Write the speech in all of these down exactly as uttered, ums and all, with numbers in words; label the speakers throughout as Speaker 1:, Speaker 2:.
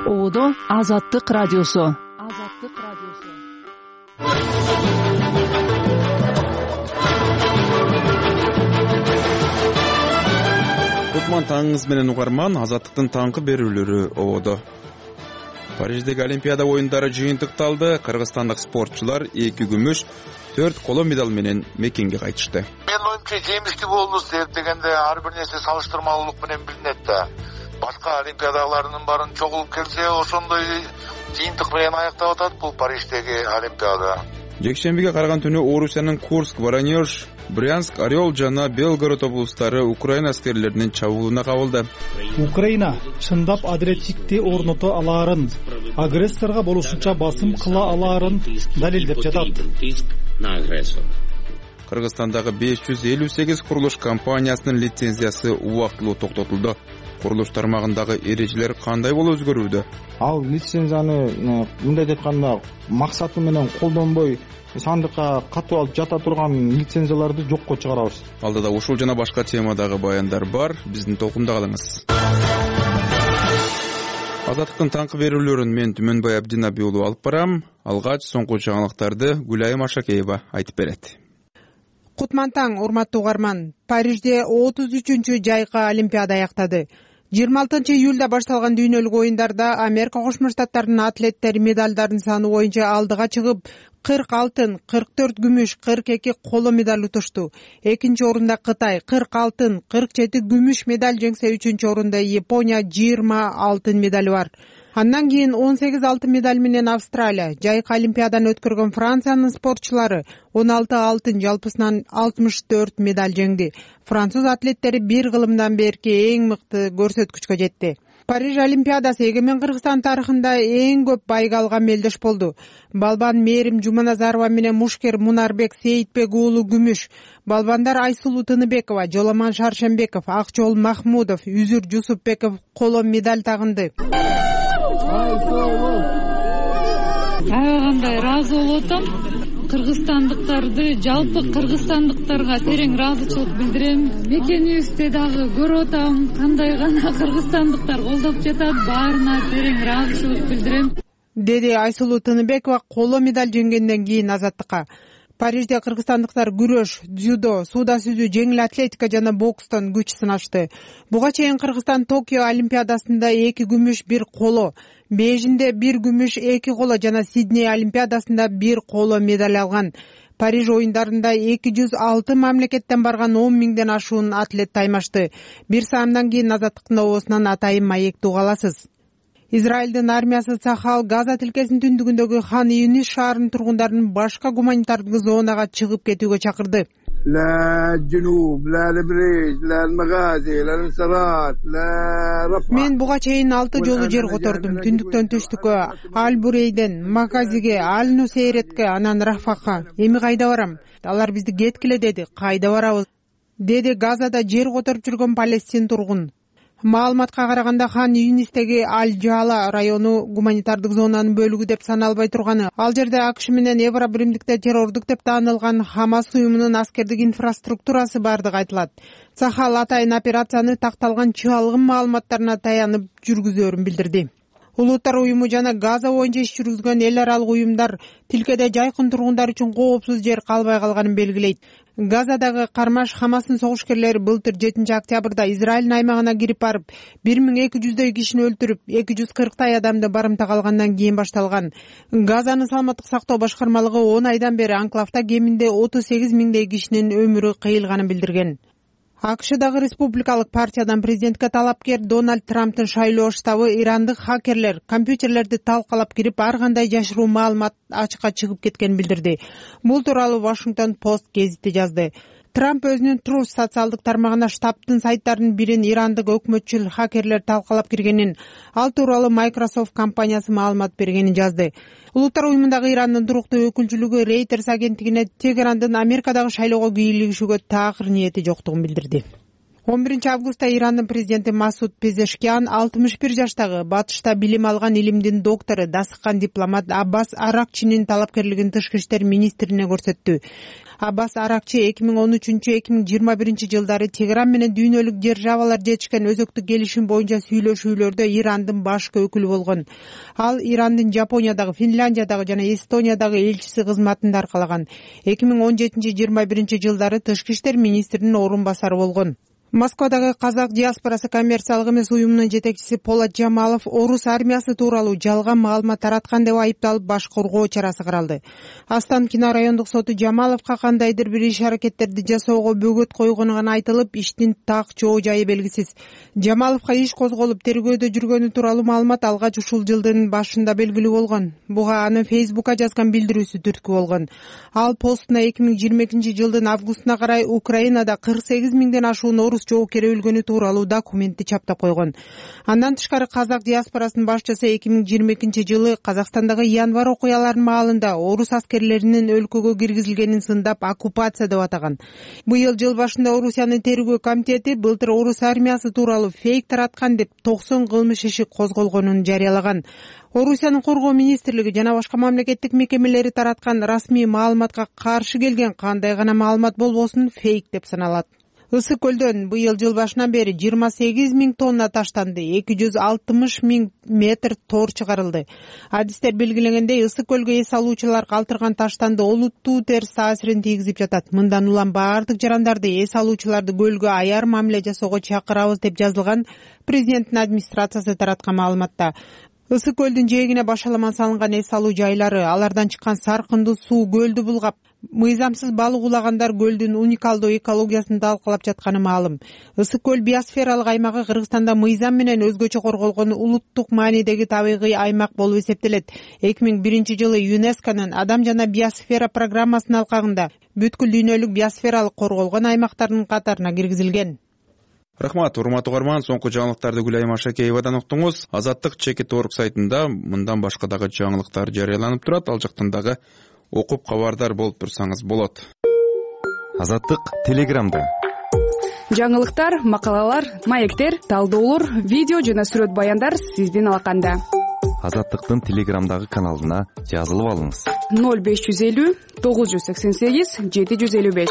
Speaker 1: Оодо Азаттык радиосу. Азаттык радиосу.
Speaker 2: Кутман таңыңыз менен угарман, Азаттыктын таңкы берүүлөрү оодо. Париждеги Олимпиада оюндары жыйынтыкталды. Кыргызстандык спортчулар эки күмүш, төрт коло медаль менен Мекенге кайтышты.
Speaker 3: Мен оюмча жемиштүү болду деп дегенде ар бир нерсе салыштырмалуулук менен билинет да. Башка олимпиадалардын баарын чогулуп келсе, ошондой жыйынтык менен аяктап атат бул Париждеги Олимпиада.
Speaker 2: Жекшембиге караган түнү Орусиянын Курск, Воронеж, Брянск, Орел жана Белгород облустары Украина аскерлеринин чабуулуна кабылды.
Speaker 4: Украина чындап адилеттикти орното алаарын, агрессорго болушунча басым кыла алаарын далилдеп жатат.
Speaker 2: Кыргызстандагы беш жүз элүү сегиз курулуш компаниясынын лицензиясы убактылуу токтотулду. Курулуш тармагындагы эрежелер кандай болуп өзгөрүүдө?
Speaker 5: Ал лицензияны мындай айтканда максаты менен колдонбой сандыкка катып алып жата турган лицензияларды жокко чыгарабыз.
Speaker 2: Алдыда ушул жана башка темадагы баяндар бар. Биздин толкунда калыңыз. Азаттыктын таңкы берүүлөрүн мен Түмөнбай Абдинаби уулу алып барам. Алгач соңку жаңылыктарды Гүлайым Ашакеева айтып берет.
Speaker 6: Кутман таң, урматтуу угарман. Парижде отуз үчүнчү жайкы Олимпиада аяктады. жыйырма алтынчы июлда башталган дүйнөлүк оюндарда Америка Кошмо Штаттарынын атлеттери медалдардын саны боюнча алдыга чыгып, кырк алтын, кырк төрт күмүш, кырк эки коло медаль утушту. Экинчи орунда Кытай кырк алтын, кырк жети күмүш медаль жеңсе, үчүнчү орунда Япония жыйырма алтын медали бар. Андан кийин он сегиз алтын медаль менен Австралия, жайкы Олимпиаданы өткөргөн Франциянын спортчулары он алты алтын, жалпысынан алтымыш төрт медаль жеңди. Француз атлеттери бир кылымдан берки эң мыкты көрсөткүчкө жетти. Париж Олимпиадасы эгемен Кыргызстан тарыхында эң көп байга алган мелдеш болду. Балбан Мерим Жуманазарова менен мушкер Мунарбек Сейитбек уулу күмүш, балбандар Айсулуу Тыныбекова, Жоламан Шаршембеков, Акжол Махмудов, Үзүр Жусупбеков коло медаль тагынды.
Speaker 7: Аягандай ыраазы болуп атам. Кыргызстандыктарды, жалпы кыргызстандыктарга терең ыраазычылык билдирем. Мекенибизде дагы көрүп атам, кандай гана кыргызстандыктар колдоп жатат, баарына терең ыраазычылык билдирем,
Speaker 6: деди Айсулуу Тыныбекова коло медаль жеңгенден кийин Азаттыкка. Парижде кыргызстандыктар күрөш, дзюдо, сууда сүзүү, жеңил атлетика жана бокстон күч сынашты. Буга чейин Кыргызстан Токио Олимпиадасында эки күмүш, бир коло, Бейжинде бир күмүш, эки коло жана Сидней Олимпиадасында бир коло медаль алган. Париж оюндарында эки жүз алты мамлекеттен барган он миңден ашуун атлет таймашты. Бир саамдан кийин Азаттыктын обосунан атайын маекти угаласыз. Израилдин армиясы Цахал Газа тилкесинин түндүгүндөгү Хан Юнис шаарынын тургундарын башка гуманитардык зонага чыгып кетүүгө чакырды. Мен буга чейин алты жолу жер котордум. Түндүктөн түштүккө, Аль-Бурейден, Маказиге, Аль-Нусейретке, анан Рафака. Эми кайда барам? Алар бизди кеткиле деди. Кайда барабыз? Деди Газада жер которуп жүргөн палестин тургун. Маалыматка караганда Хан Юнистеги Аль-Джала району гуманитардык зонанын бөлүгү деп саналбай турганы. Ал жерде АКШ менен Евро биримдикте террордук деп таанылган Хамас уюмунун аскердик инфраструктурасы бардыгы айтылат. Цахал атайын операцияны такталган чыалгын маалыматтарына таянып жүргүзөрүн билдирди. Улуттар уюму жана Газа боюнча иш жүргүзгөн эл аралык уюмдар тилкеде жайкын тургундар үчүн коопсуз жер калбай калганын белгилейт. Газадагы кармаш Хамастын согушкерлери былтыр жетинчи октябрда Израилдин аймагына кирип барып, бир миң эки жүздөй кишини өлтүрүп, эки жүз кырктай адамды барымтага алгандан кийин башталган. Газанын саламаттык сактоо башкармалыгы он айдан бери анклавда кеминде отуз сегиз миңдей кишинин өмүрү кыйылганын билдирген. АКШдагы республикалык партиядан президентке талапкер Дональд Трамптын шайлоо штабы ирандык хакерлер компьютерлерди талкалап кирип, ар кандай жашыруу маалымат ачыкка чыгып кеткенин билдирди. Бул тууралуу Washington Post гезити жазды. Трамп өзүнүн Truth социалдык тармагына штабтын сайттарынын бирин ирандык өкмөтчүл хакерлер талкалап киргенин, ал тууралуу Microsoft компаниясы маалымат бергенин жазды. Улуттар уюмундагы Ирандын туруктуу өкүлчүлүгү Reuters агенттигине Тегерандын Америкадагы шайлоого кийлигишүүгө таакыр ниети жоктугун билдирди. он биринчи августта Ирандын президенти Масуд Пезешкиан алтымыш бир жаштагы батышта билим алган илимдин доктору, дасыккан дипломат Аббас Аракчинин талапкерлигин тышкы иштер министрине көрсөттү. Аббас Аракчи эки миң он үчүнчү эки миң жыйырма биринчи жылдары Тегеран менен дүйнөлүк державалар жетишкен өзөктүк келишим боюнча сүйлөшүүлөрдө Ирандын башкы өкүлү болгон. Ал Ирандын Жапониядагы, Финляндиядагы жана Эстониядагы элчиси кызматында аркалаган. эки миң он жетинчи жыйырма биринчи жылдары тышкы иштер министринин орун басары болгон. Москвадагы казак диаспорасы коммерциялык эмес уюмунун жетекчиси Полат Жамалов орус армиясы тууралуу жалган маалымат тараткан деп айыпталып баш коргоо чарасы каралды. Останкино райондук соту Жамаловго кандайдыр бир иш-аракеттерди жасоого бөгөт койгону гана айтылып, иштин так жоо жайы белгисиз. Жамаловго иш козголуп, тергөөдө жүргөнү тууралуу маалымат алгач ушул жылдын башында белгилүү болгон. Буга анын Фейсбукка жазган билдирүүсү түрткү болгон. Ал постуна эки миң жыйырма экинчи жылдын августуна карай Украинада кырк сегиз миңден ашуун орус жоокери өлгөнү тууралуу документти чаптап койгон. Андан тышкары казак диаспорасынын башчысы эки миң жыйырма экинчи жылы Казакстандагы январь окуяларынын маалында орус аскерлеринин өлкөгө киргизилгенин сындап оккупация деп атаган. Быйыл жыл башында Орусиянын тергөө комитети былтыр орус армиясы тууралуу фейк тараткан деп токсон кылмыш иши козголгонун жарыялаган. Орусиянын коргоо министрлиги жана башка мамлекеттик мекемелери тараткан расмий маалыматка каршы келген кандай гана маалымат болбосун фейк деп саналат. Ысык көлдөн быйыл жыл башынан бери жыйырма сегиз миң тонна таштанды, эки жүз алтымыш миң метр тор чыгарылды. Адистер белгилегендей, ысык көлгө эс алуучулар калтырган таштанды олуттуу терс таасирин тийгизип жатат. Мындан улам баардык жарандарды, эс алуучуларды көлгө аяр мамиле жасоого чакырабыз деп жазылган президенттин администрациясы тараткан маалыматта. Ысык көлдүн жээгине башаламан салынган эс алуу жайлары, алардан чыккан саркындуу суу көлдү булгап, мыйзамсыз балык улагандар көлдүн уникалдуу экологиясын талкалап жатканы маалым. Ысык көл биосфералык аймагы Кыргызстанда мыйзам менен өзгөчө корголгон улуттук маанидеги табигый аймак болуп эсептелет. эки миң биринчи жылы ЮНЕСКОнун Адам жана биосфера программасынын алкагында бүткүл дүйнөлүк биосфералык корголгон аймактардын катарына киргизилген.
Speaker 2: Рахмат, урматтуу угарман, соңку жаңылыктарды Гүлайым Ашакеевадан уктуңуз. Азаттык чекит орг сайтында мындан башка дагы жаңылыктар жарыяланып турат. Ал жактан дагы окуп кабардар болуп турсаңыз болот.
Speaker 8: Азаттык Телеграмда.
Speaker 9: Жаңылыктар, макалалар, маектер, талдоолор, видео жана сүрөт баяндар сиздин алаканда.
Speaker 8: Азаттыктын Телеграмдагы каналына жазылып алыңыз.
Speaker 9: ноль беш жүз элүү тогуз жүз сексен сегиз жети жүз элүү беш.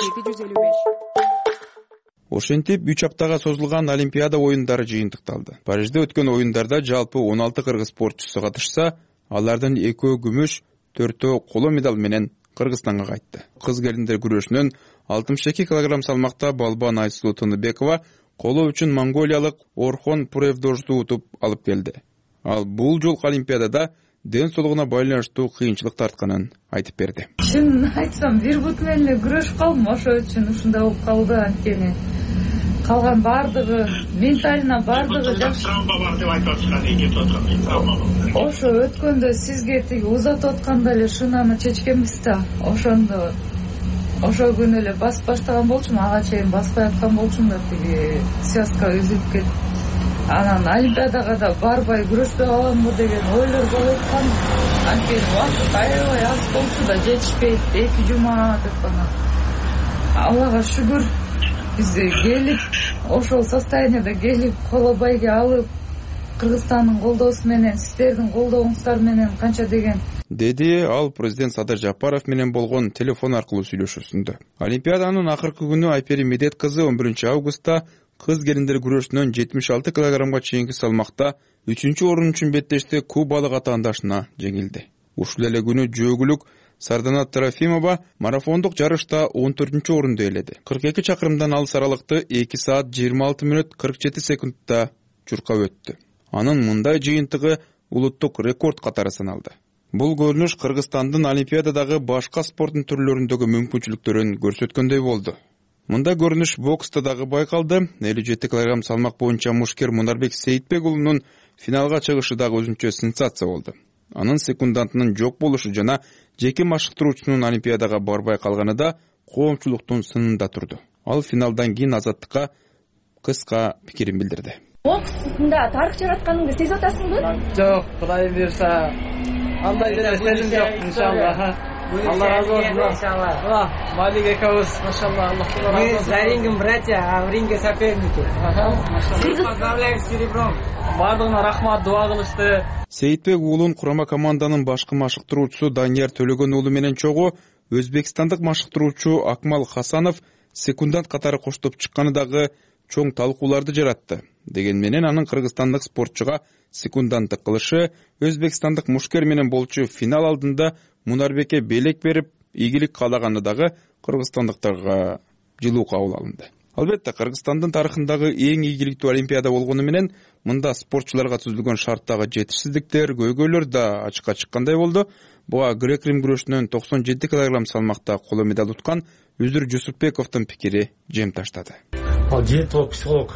Speaker 2: Ошентип үч аптага созулган Олимпиада оюндары жыйынтыкталды. Парижде өткөн оюндарда жалпы он алты кыргыз спортчусу катышса, алардын экөө күмүш, төртөө коло медаль менен Кыргызстанга кайтты. Кыз келиндер күрөшүнөн алтымыш эки килограмм салмакта Балбан Айсулуу Тыныбекова коло үчүн монголиялык Орхон Пуревдожду утуп алып келди. Ал бул жолку Олимпиадада ден соолугуна байланыштуу кыйынчылык тартканын айтып берди.
Speaker 7: Чын айтсам, бир бут менен эле күрөшүп калдым, ошо үчүн ушундай болуп калды. Анткени калган бардыгы, менталына бардыгы жакшы. Травма бар деп айтып аткан эки тоткан травма бар. Ошо өткөндө сизге тиги узатып атканда эле шынаны чечкенбиз да. Ошондо ошо күнү эле басып баштаган болчумун, ага чейин баспай аткан болчумун да, тиги связка үзүлүп кетти. Анан Олимпиадага да барбай күрөшпөй каламбы деген ойлор болуп аткан. Анткени убакыт аябай аз болчу да, жетишпейт, эки жума деп анан. Аллага шүгүр, биз келип, ошол состояниеде келип, коло байге алып, Кыргызстандын колдоосу менен, сиздердин колдооңуздар менен канча деген
Speaker 2: деди ал президент Садыр Жапаров менен болгон телефон аркылуу сүйлөшүүсүндө. Олимпиаданын акыркы күнү Айпери Медет кызы он биринчи августта кыз келиндер күрөшүнөн жетимиш алты килограммга чейинки салмакта үчүнчү орун үчүн беттеште кубалык атаандашына жеңилди. Ушул эле күнү жөөгүлүк Сардана Трофимова марафондук жарышта он төртүнчү орунду ээледи. кырк эки чакырымдан алыс аралыкты эки саат жыйырма алты мүнөт кырк жети секундта чуркап өттү. Анын мындай жыйынтыгы улуттук рекорд катары саналды. Бул көрүнүш Кыргызстандын Олимпиададагы башка спорттун түрлөрүндөгү мүмкүнчүлүктөрүн көрсөткөндөй болду. Мындай көрүнүш бокста дагы байкалды. элүү жети килограмм салмак боюнча мушкер Мунарбек Сейитбек уулунун финалга чыгышы дагы өзүнчө сенсация болду. Анын секундантынын жок болушу жана жеке машыктыруучунун Олимпиадага барбай калганы да коомчулуктун сынында турду. Ал финалдан кийин Азаттыкка кыска пикирин билдирди.
Speaker 10: Боксында тарых жаратканыңды сезип атасыңбы?
Speaker 11: Жок, Кудай буйруса. Андай эле сезим жок, иншалла. Алла разы болсын. Иншаллах. Малик экөөс, машалла, Аллах разы болсын. Мы за рингом братья, а в ринге соперники. Поздравляем с серебром. Бардығына рахмат, дуа кылышты.
Speaker 2: Сейитбек уулун курама команданын башкы машыктыруучусу Данияр Төлөгөн уулу менен чогуу өзбекстандык машыктыруучу Акмал Хасанов секундант катары коштоп чыкканы дагы чоң талкууларды жаратты. Деген менен анын кыргызстандык спортчуга секунданттык кылышы өзбекстандык мушкер менен болчу финал алдында Мунарбекке белек берип ийгилик каалаганы дагы кыргызстандыктарга жылуу кабыл алынды. Албетте, Кыргызстандын тарыхындагы эң ийгиликтүү олимпиада болгону менен мында спортчуларга түзүлгөн шарттагы жетишсиздиктер, көйгөйлөр да ачыкка чыккандай болду. Буга грек-рим күрөшүнөн токсон жети килограмм салмакта коло медаль уткан Үзүр Жусупбековдун пикири жем таштады.
Speaker 12: Ал диетолог, психолог,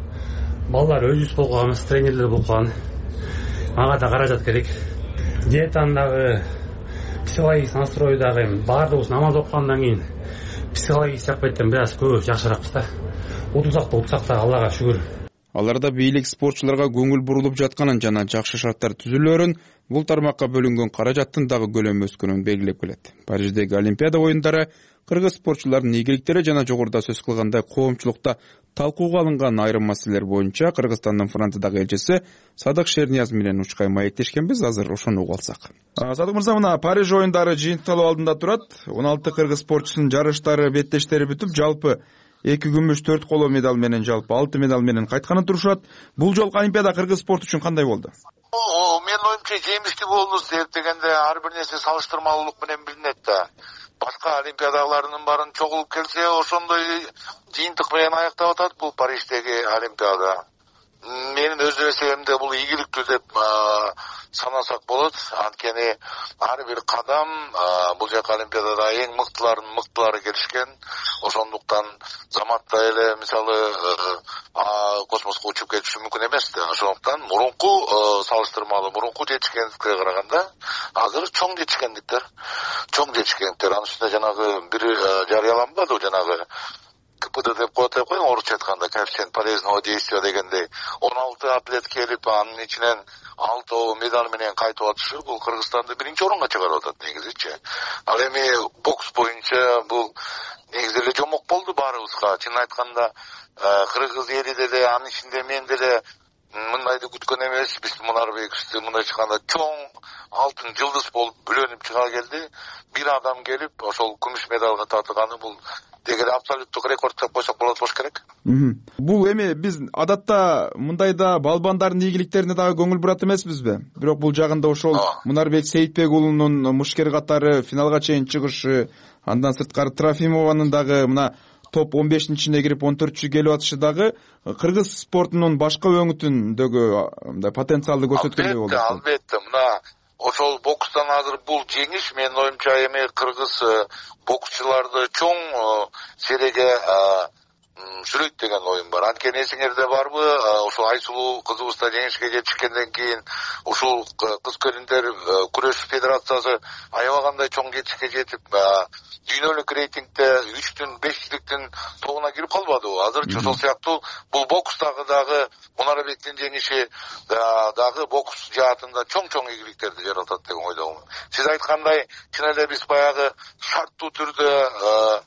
Speaker 12: балдар өзүбүз болуп калганбыз, тренерлер болуп калган. Ага да каражат керек. Диетандагы, психологик настройдагы баардыгыбыз намаз окугандан кийин психологик жакпайттан бир аз көп жакшыракпыз да. Утусак да утсак да Аллага шүгүр.
Speaker 2: Аларда бийлик спортчуларга көңүл бурулуп жатканын жана жакшы шарттар түзүлөөрүн, бул тармакка бөлүнгөн каражаттын дагы көлөмү өскөнүн белгилеп келет. Париждеги Олимпиада оюндары кыргыз спортчулардын ийгиликтери жана жогоруда сөз кылгандай коомчулукта талкууга алынган айрым маселелер боюнча Кыргызстандын Франциядагы элчиси Садык Шернияз менен учкай маектешкенбиз. Азыр ошону угуп алсак. Садык мырза, мына Париж оюндары жыйынтыкталуу алдында турат. он алты кыргыз спортчусунун жарыштары, беттештери бүтүп, жалпы эки күмүш, төрт коло медаль менен, жалпы алты медаль менен кайтканы турушат. Бул жолку Олимпиада кыргыз спорт үчүн кандай болду?
Speaker 3: Менин оюмча жемиштүү болду. Себеп дегенде ар бир нерсе салыштырмалуулук менен билинет да. Башка олимпиадаларынын баарын чогулуп келсе, ошондой жыйынтык менен аяктап атат бул Париждеги Олимпиада. Менин өз эсебимде бул ийгиликтүү деп санасак болот. Анткени ар бир кадам бул жака Олимпиадада эң мыктылардын мыктылары келишкен. Ошондуктан заматта эле мисалы космоско учуп кетиши мүмкүн эмес да. Ошондуктан мурунку салыштырмалуу, мурунку жетишкендикке караганда азыр чоң жетишкендиктер, чоң жетишкендиктер. Анын үстүнө жанагы бир жарыяланбады, жанагы ка пэ дэ деп коет деп коюң, орусча айтканда коэффициент полезного действия дегендей он алты атлет келип, анын ичинен алтоо медаль менен кайтып атышы бул Кыргызстанды биринчи орунга чыгарып атат негизичи. Ал эми бокс боюнча бул негизи эле жомок болду баарыбызга. Чын айтканда кыргыз эли деле, анын ичинде мен деле мындайды күткөн эмеспиз. Мунарбековди мындай чыкканда чоң алтын жылдыз болуп бүлөнүп чыга келди. Бир адам келип ошол күмүш медалга татыганы бул дегеле абсолюттук рекорд деп койсок болот болуш керек.
Speaker 2: Бул эми биз адатта мындайда балбандардын ийгиликтерине дагы көңүл бурат эмеспизби? Бирок бул жагында ошол Мунарбек Сейитбек уулунун мушкер катары финалга чейин чыгышы, андан сырткары Трофимованын дагы мына топ он бештин ичине кирип он төртүнчү келип атышы дагы кыргыз спортунун башка өңүтүндөгү мындай потенциалды көрсөткөндөй болду.
Speaker 3: Албетте, мына ошол бокстан азыр бул жеңиш менин оюмча эми кыргыз боксчуларды чоң сереге сүрөйт деген оюм бар. Анткени эсиңерде барбы, ошол Айсулуу кызыбызда жеңишке жетишкенден кийин ушул кыз келиндер күрөш федерациясы аябагандай чоң жетишке жетип, дүйнөлүк рейтингде үчтүн бештиктин тобуна кирип калбадыбы? Азырчы ошол сыяктуу бул бокстагы дагы Мунарбектин жеңиши дагы бокс жаатында чоң-чоң ийгиликтерди жаратат деген ойдомун. Сиз айткандай, чын эле биз баягы шарттуу түрдө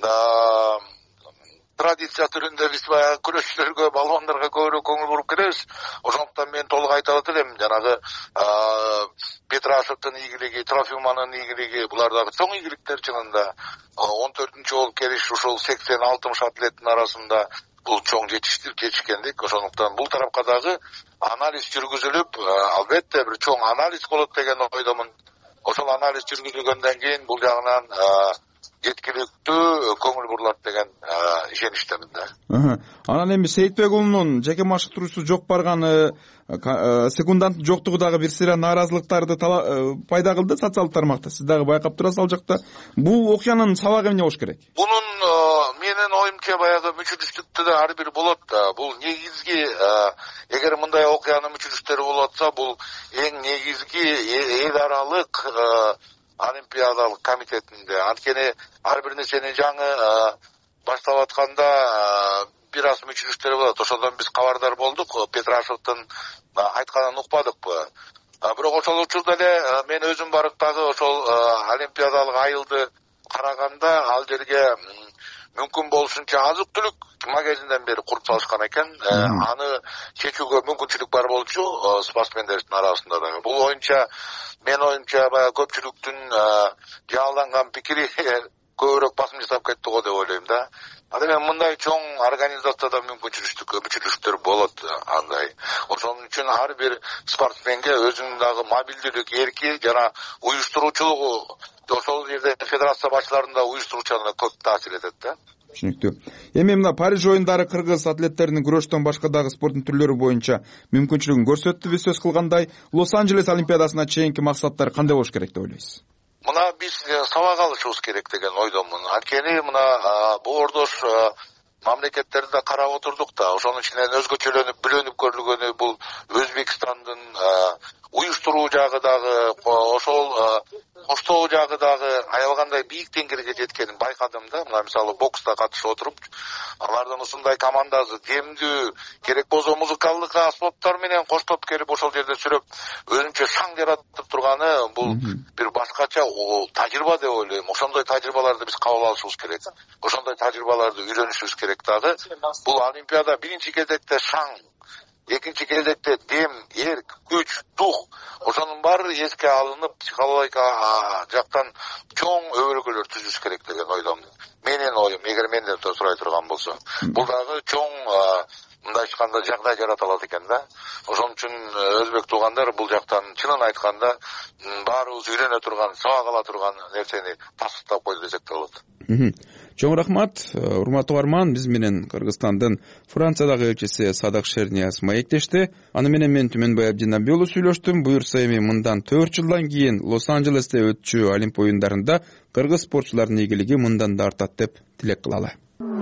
Speaker 3: традиция түрүндө биз баягы күрөшчүлөргө, балбандарга көбүрөөк көңүл буруп келебиз. Ошондуктан мен толук айта алат элем, жанагы Петрашевдин ийгилиги, Трофимованын ийгилиги, булар дагы чоң ийгиликтер чынында. он төртүнчү болуп келиш ушул сексен алтымыш атлеттин арасында бул чоң жетиштик, жетишкендик. Ошондуктан бул тарапка дагы анализ жүргүзүлүп, албетте бир чоң анализ болот деген ойдомун. Ошол анализ жүргүзүлгөндөн кийин бул жагынан жеткиликтүү көңүл бурулат деген ишеничтемин да.
Speaker 2: Анан эми Сейитбек уулунун жеке машыктыруусу жок барганы, секундант жоктугу дагы бир сыйра нааразылыктарды пайда кылды социалдык тармакта. Сиз дагы байкап турасыз ал жакта. Бул окуянын сабагы эмне болуш керек?
Speaker 3: Бунун менин оюмча баягы мүчүрүштүктө да ар бир болот да. Бул негизги, эгер мындай окуянын мүчүрүштөрү болуп атса, бул эң негизги эл аралык Олимпиадалык комитетинде. Анткени ар бир нерсенин жаңы баштап атканда бир аз мүчүрүштөр болот. Ошодон биз кабардар болдук. Петрашевдин айтканын укпадыкпы? бирок ошол учурда эле мен өзүм барып дагы ошол олимпиадалык айылды караганда ал жерге мүмкүн болушунча азык түлүк магазинден бери куруп салышкан экен. Аны чечүүгө мүмкүнчүлүк бар болчу спортсмендердин арасында дагы. Бул оюнча мен оюнча баягы көпчүлүктүн жааланган пикири көбүрөөк басым жасап кетти го деп ойлойм да. Анда мындай чоң организацияда мүмкүнчүлүктөр болот андай. Ошон үчүн ар бир спортсменге өзүнүн дагы мобилдүүлүк эрки жана уюштуруучулугу ошол жерде федерация башчыларында уюштуруучулугуна көп таасир этет да.
Speaker 2: Түшүнүктүү. Эми мына Париж оюндары кыргыз атлеттеринин күрөштөн башка дагы спорттун түрлөрү боюнча мүмкүнчүлүгүн көрсөттү. Биз сөз кылгандай, Лос-Анджелес олимпиадасына чейинки максаттар кандай болуш керек деп ойлойсуз?
Speaker 3: Мына биз сабак алышыбыз керек деген ойдомун. Анткени мына боордош мамлекеттерди карап отурдук да, ошонун ичинен өзгөчөлөнүп, бөлөнүп көрүлгөнү бул Өзбекстандын уюштуруу жагы дагы, ошол коштоо жагы дагы аялгандай бийик деңгээлге жеткенин байкадым да. Мына мисалы бокста катышып отуруп, алардын ушундай командасы демдүү, керек болсо музыкалдык аспаптар менен коштоп келип ошол жерде сүрөп өзүнчө шаң жаратып турганы бул бир башкача тажрыйба деп ойлойм. Ошондой тажрыйбаларды биз кабыл алышыбыз керек. Ошондой тажрыйбаларды үйрөнүшүбүз керек дагы. Бул олимпиада биринчи кезекте шаң, экинчи кезекте дем, эрк, күч, дух, ошонун баары эске алынып, психологика жактан чоң өбөлгөлөр түзүш керек деген ойдомун. Менин оюм, эгер менден сурай турган болсо, бул дагы чоң мындай айтканда жагдай жарата алат экен да. Ошон үчүн өзбек туугандар бул жактан чынын айтканда баарыбыз үйрөнө турган, сабак ала турган нерсени тастап койду десек де болот.
Speaker 2: Чоң рахмат. Урматтуу угарман, биз менен Кыргызстандын Франциядагы элчиси Садык Шернияз маектешти. Аны менен мен Түмөнбай Абдинабиев сүйлөштүм. Буюрса эми мындан төрт жылдан кийин Лос-Анджелесте өтчү Олимп оюндарында кыргыз спортчулардын ийгилиги мындан да артат деп тилек кылалы.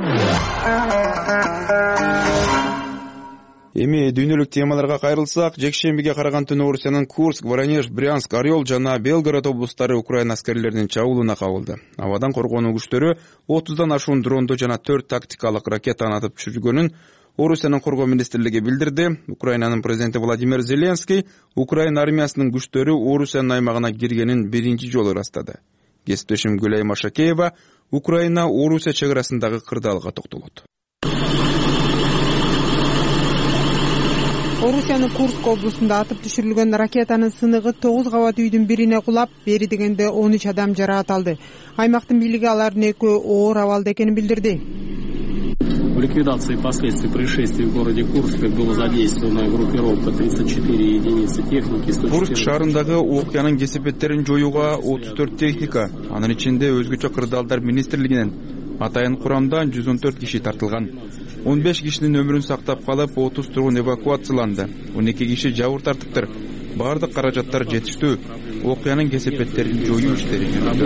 Speaker 2: Эми дүйнөлүк темаларга кайрылсак, жекшембиге караган түнү Орусиянын Курск, Воронеж, Брянск, Орел жана Белгород облустары Украина аскерлеринин чабуулуна кабылды. Абадан коргонуу күчтөрү отуздан ашуун дронду жана төрт тактикалык ракетаны атып түшүргөнүн Орусиянын коргоо министрлиги билдирди. Украинанын президенти Владимир Зеленский Украина армиясынын күчтөрү Орусиянын аймагына киргенин биринчи жолу ырастады. Кесиптешим Гүлай Машакеева Украина Орусия чек арасындагы кырдаалга токтолот.
Speaker 6: Орусиянын Курск облусунда атып түшүрүлгөн ракетанын сыныгы тогуз кабат үйдүн бирине кулап, бери дегенде он үч адам жараат алды. Аймактын бийлиги алардын экөө оор абалда экенин билдирди.
Speaker 13: В ликвидации последствий происшествия в городе Курске была задействована группировка тридцать четыре единицы техники.
Speaker 2: Курск шаарындагы окуянын кесепеттерин жоюуга отуз төрт техника, анын ичинде өзгөчө кырдаалдар министрлигинен атайын курамдан жүз он төрт киши тартылган. он беш кишинин өмүрүн сактап калып, отуз тургун эвакуацияланды. он эки киши жабыр тартыптыр. Бардык каражаттар жетиштүү. Окуянын кесепеттерин жоюу иштери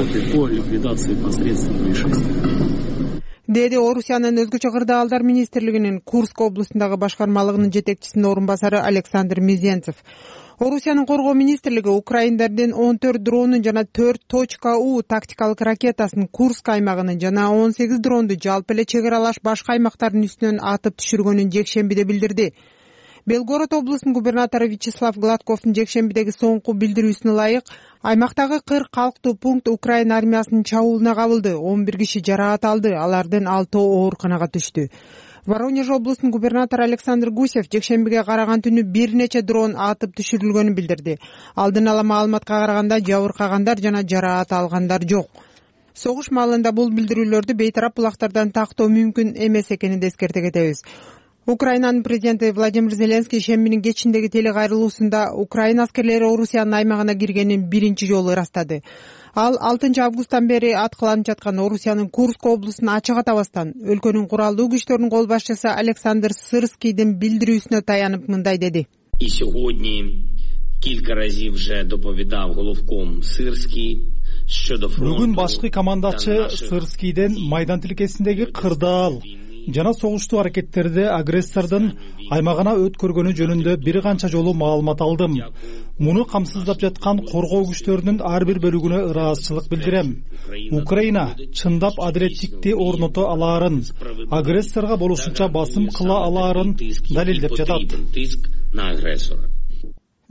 Speaker 6: деди Орусиянын өзгөчө кырдаалдар министрлигинин Курск облусундагы башкармалыгынын жетекчисинин орун басары Александр Мизенцев. Орусиянын коргоо министрлиги украиндардын он төрт дронун жана төрт точка У тактикалык ракетасын Курск аймагынын жана он сегиз дронду жалпы эле чек аралаш башка аймактардын үстүнөн атып түшүргөнүн жекшембиде билдирди. Белгород облусунун губернатору Вячеслав Гладковдун жекшембидеги соңку билдирүүсүнө ылайык, аймактагы кырк калктуу пункт Украина армиясынын чабуулуна кабылды. он бир киши жараат алды, алардын алтоо ооруканага түштү. Воронеж облусунун губернатору Александр Гусев жекшембиге караган түнү бир нече дрон атып түшүрүлгөнүн билдирди. Алдын ала маалыматка караганда жабыркагандар жана жараат алгандар жок. Согуш маалында бул билдирүүлөрдү бейтарап булактардан тактоо мүмкүн эмес экенин да эскерте кетебиз. Украинанын президенти Владимир Зеленский шембинин кечиндеги телекайрылуусунда Украина аскерлери Орусиянын аймагына киргенин биринчи жолу ырастады. Ал алтынчы августтан бери аткыланып жаткан Орусиянын Курск облусун ачык атабастан өлкөнүн куралдуу күчтөрүнүн кол башчысы Александр Сырскийдин билдирүүсүнө таянып мындай деди.
Speaker 14: И сьогодні кілька разів вже доповідав головком Сирський.
Speaker 4: Бүгүн башкы командачы Сырскийден майдан тилкесиндеги кырдаал жана согуштуу аракеттерди агрессордун аймагына өткөргөнү жөнүндө бир канча жолу маалымат алдым. Муну камсыздап жаткан коргоо күчтөрүнүн ар бир бөлүгүнө ыраазычылык билдирем. Украина чындап адилеттикти орното алаарын, агрессорго болушунча басым кыла алаарын далилдеп жатат.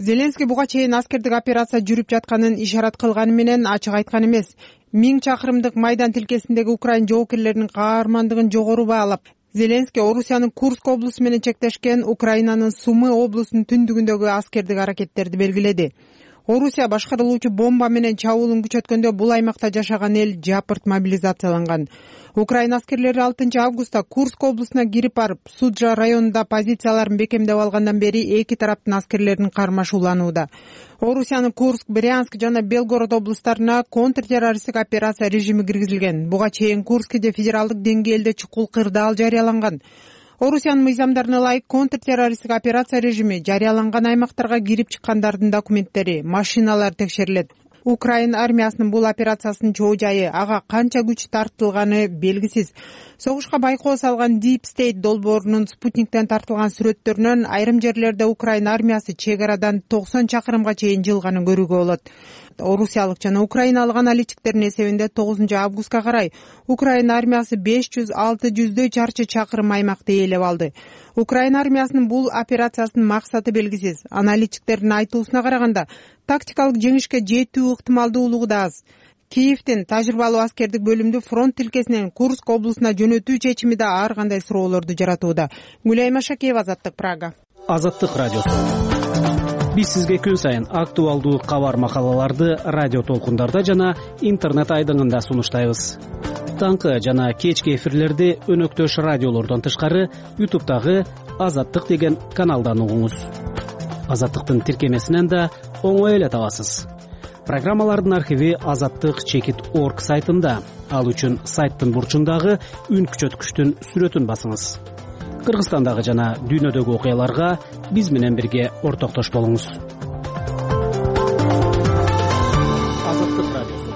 Speaker 6: Зеленский буга чейин аскердик операция жүрүп жатканын ишарат кылганы менен ачык айткан эмес. Миң чакырымдык майдан тилкесиндеги украин жоокерлеринин каармандыгын жогору баалап, Зеленский Орусиянын Курск облусу менен чектешкен Украинанын Сумы облусунун түндүгүндөгү аскердик аракеттерди белгиледи. Орусия башкарылуучу бомба менен чабуулун күчөткөндө бул аймакта жашаган эл жапырт мобилизацияланган. Украин аскерлери алтынчы августта Курск облусуна кирип барып, Суджа районунда позицияларын бекемдеп алгандан бери эки тараптын аскерлеринин кармашууланууда. Орусиянын Курск, Брянск жана Белгород облустарына контртеррористтик операция режими киргизилген. Буга чейин Курскиде федералдык деңгээлде чукул кырдаал жарыяланган. Орусиянын мыйзамдарына ылайык контртеррористтик операция режими жарыяланган аймактарга кирип чыккандардын документтери, машиналары текшерилет. Украин армиясынын бул операциясынын чоо жайы, ага канча күч тартылганы белгисиз. Согушка байкоо салган Deep State долбоорунун спутниктен тартылган сүрөттөрүнөн айрым жерлерде Украин армиясы чек арадан токсон чакырымга чейин жылганын көрүүгө болот. Орусиялык жана украиналык аналитиктердин эсебинде тогузунчу августка карай Украин армиясы беш жүз алты жүздөй чарчы чакырым аймакты ээлеп алды. Украин армиясынын бул операциясынын максаты белгисиз. Аналитиктердин айтуусуна караганда, тактикалык жеңишке жетүү ыктымалдуулугу да аз. Киевдин тажрыйбалуу аскердик бөлүмдү фронт тилкесинен Курск облусуна жөнөтүү чечими да ар кандай суроолорду жаратууда. Гүлайма Шакеева, Азаттык, Прага.
Speaker 13: Азаттык радиосу. Биз сизге күн сайын актуалдуу кабар макалаларды радио толкундарда жана интернет айдыңында сунуштайбыз. Таңкы жана кечки эфирлерди өнөктөш радиолордон тышкары YouTube'дагы Азаттык деген каналдан угуңуз. Азаттыктын тиркемесинен да оңой эле табасыз. Программалардын архиви азаттык чекит точка орг сайтында. Ал үчүн сайттын бурчундагы үн күчөткүчтүн сүрөтүн басыңыз. Кыргызстандагы жана дүйнөдөгү окуяларга биз менен бирге ортоктош болуңуз. Азаттык радиосу.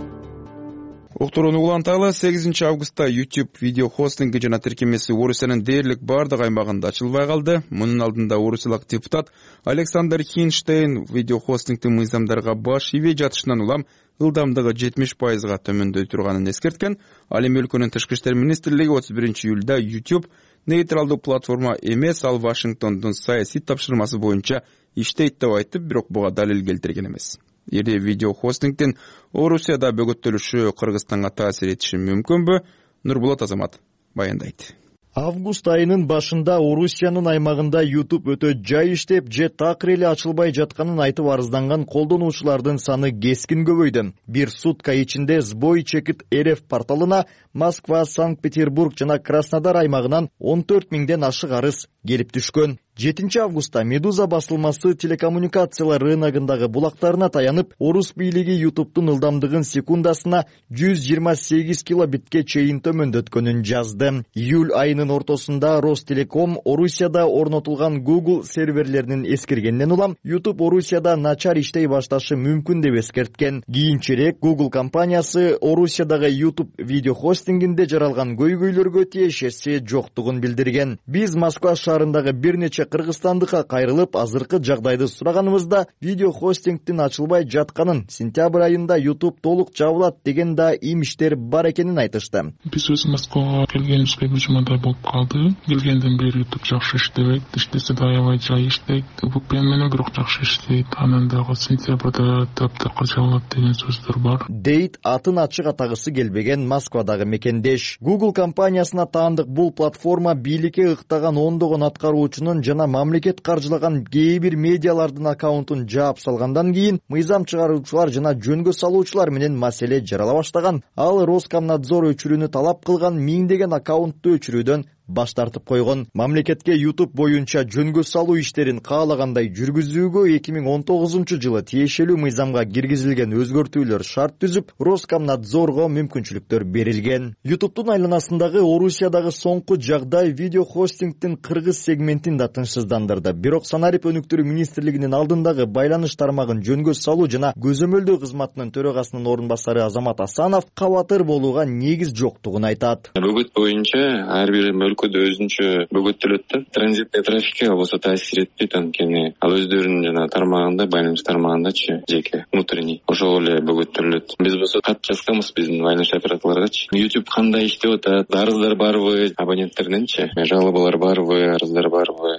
Speaker 2: Уктурууну уланталы сегизинчи августта YouTube видео хостинги жана тиркемеси Орусиянын дээрлик бардык аймагында ачылбай калды. Мунун алдында орусиялык депутат Александр Хинштейн видео хостингдин мыйзамдарга баш ийбей жатышынан улам ылдамдыгы жетимиш пайызга төмөндөй турганын эскерткен. Ал эми өлкөнүн тышкы иштер министрлиги отуз биринчи июлда YouTube нейтралдуу платформа эмес, ал Вашингтондун саясий тапшырмасы боюнча иштейт деп айтып, бирок буга далил келтирген эмес. Эри видео хостингдин Орусияда бөгөттөлүшү Кыргызстанга таасир этиши мүмкүнбү? Нурбулат Азамат баяндайт.
Speaker 15: Август айынын башында Орусиянын аймагында YouTube өтө жай иштеп, же такыр эле ачылбай жатканын айтып арызданган колдонуучулардын саны кескин көбөйдү. Бир сутка ичинде Сбой Чекит РФ порталына Москва, Санкт-Петербург жана Краснодар аймагынан он төрт миңден ашык арыз келип түшкөн. жетинчи августта Медуза басылмасы телекоммуникациялар рыногундагы булактарына таянып, орус бийлиги YouTube'дун ылдамдыгын секундасына жүз жыйырма сегиз килобитке чейин төмөндөткөнүн жазды. Июль айынын ортосунда Ростелеком Орусияда орнотулган Google серверлеринин эскиргенден улам YouTube Орусияда начар иштей башташы мүмкүн деп эскерткен. Кийинчерээк Google компаниясы Орусиядагы YouTube видео хостингинде жаралган көйгөйлөргө тиешеси жоктугун билдирген. Биз Москва шаарындагы бир нече Кыргызстандыкка кайрылып, азыркы жагдайды сураганыбызда видео хостингдин ачылбай жатканын, сентябрь айында YouTube толук жабылат деген да имиштер бар экенин айтышты.
Speaker 16: Биз өз Москвага келгенибизге бир жумадай болуп калды. Келгенден бери YouTube жакшы иштебейт, иштесе да аябай жай иштейт. V P N менен бирок жакшы иштейт. Анан дагы сентябрда таптакыр жабылат деген сөздөр бар.
Speaker 15: Дейт атын ачык атагысы келбеген Москвадагы мекендеш. Google компаниясына таандык бул платформа бийликке ыктаган ондогон аткаруучунун жана мамлекет каржылаган кээ бир медиалардын аккаунтун жаап салгандан кийин мыйзам чыгаруучулар жана жөнгө салуучулар менен маселе жарала баштаган. Ал Роскомнадзор өчүрүүнү талап кылган миңдеген аккаунтту өчүрүүдөн баш тартып койгон. Мамлекетке YouTube боюнча жөнгө салуу иштерин каалагандай жүргүзүүгө эки миң он тогузунчу жылы тиешелүү мыйзамга киргизилген өзгөртүүлөр шарт түзүп, Роскомнадзорго мүмкүнчүлүктөр берилген. YouTube'дун айланасындагы Орусиядагы соңку жагдай видео хостингдин кыргыз сегментин да тынчсыздандырды. Бирок Санарип өнүктүрүү министрлигинин алдындагы байланыш тармагын жөнгө салуу жана көзөмөлдөө кызматынын төрагасынын орун басары Азамат Асанов кабатыр болууга негиз жоктугун айтат.
Speaker 17: Бөгөт боюнча ар бир өлкөдө өзүнчө бөгөттөлөт да. Транзитный трафикке болсо таасир этпейт, анткени ал өздөрүнүн жана тармагында, байланыш тармагындачы жеке внутренний ошол эле бөгөттөлөт. Биз болсо кат жазганбыз биздин байланыш операторлоргачы. YouTube кандай иштеп атат, арыздар барбы, абоненттерденчи, жалобалар барбы, арыздар барбы,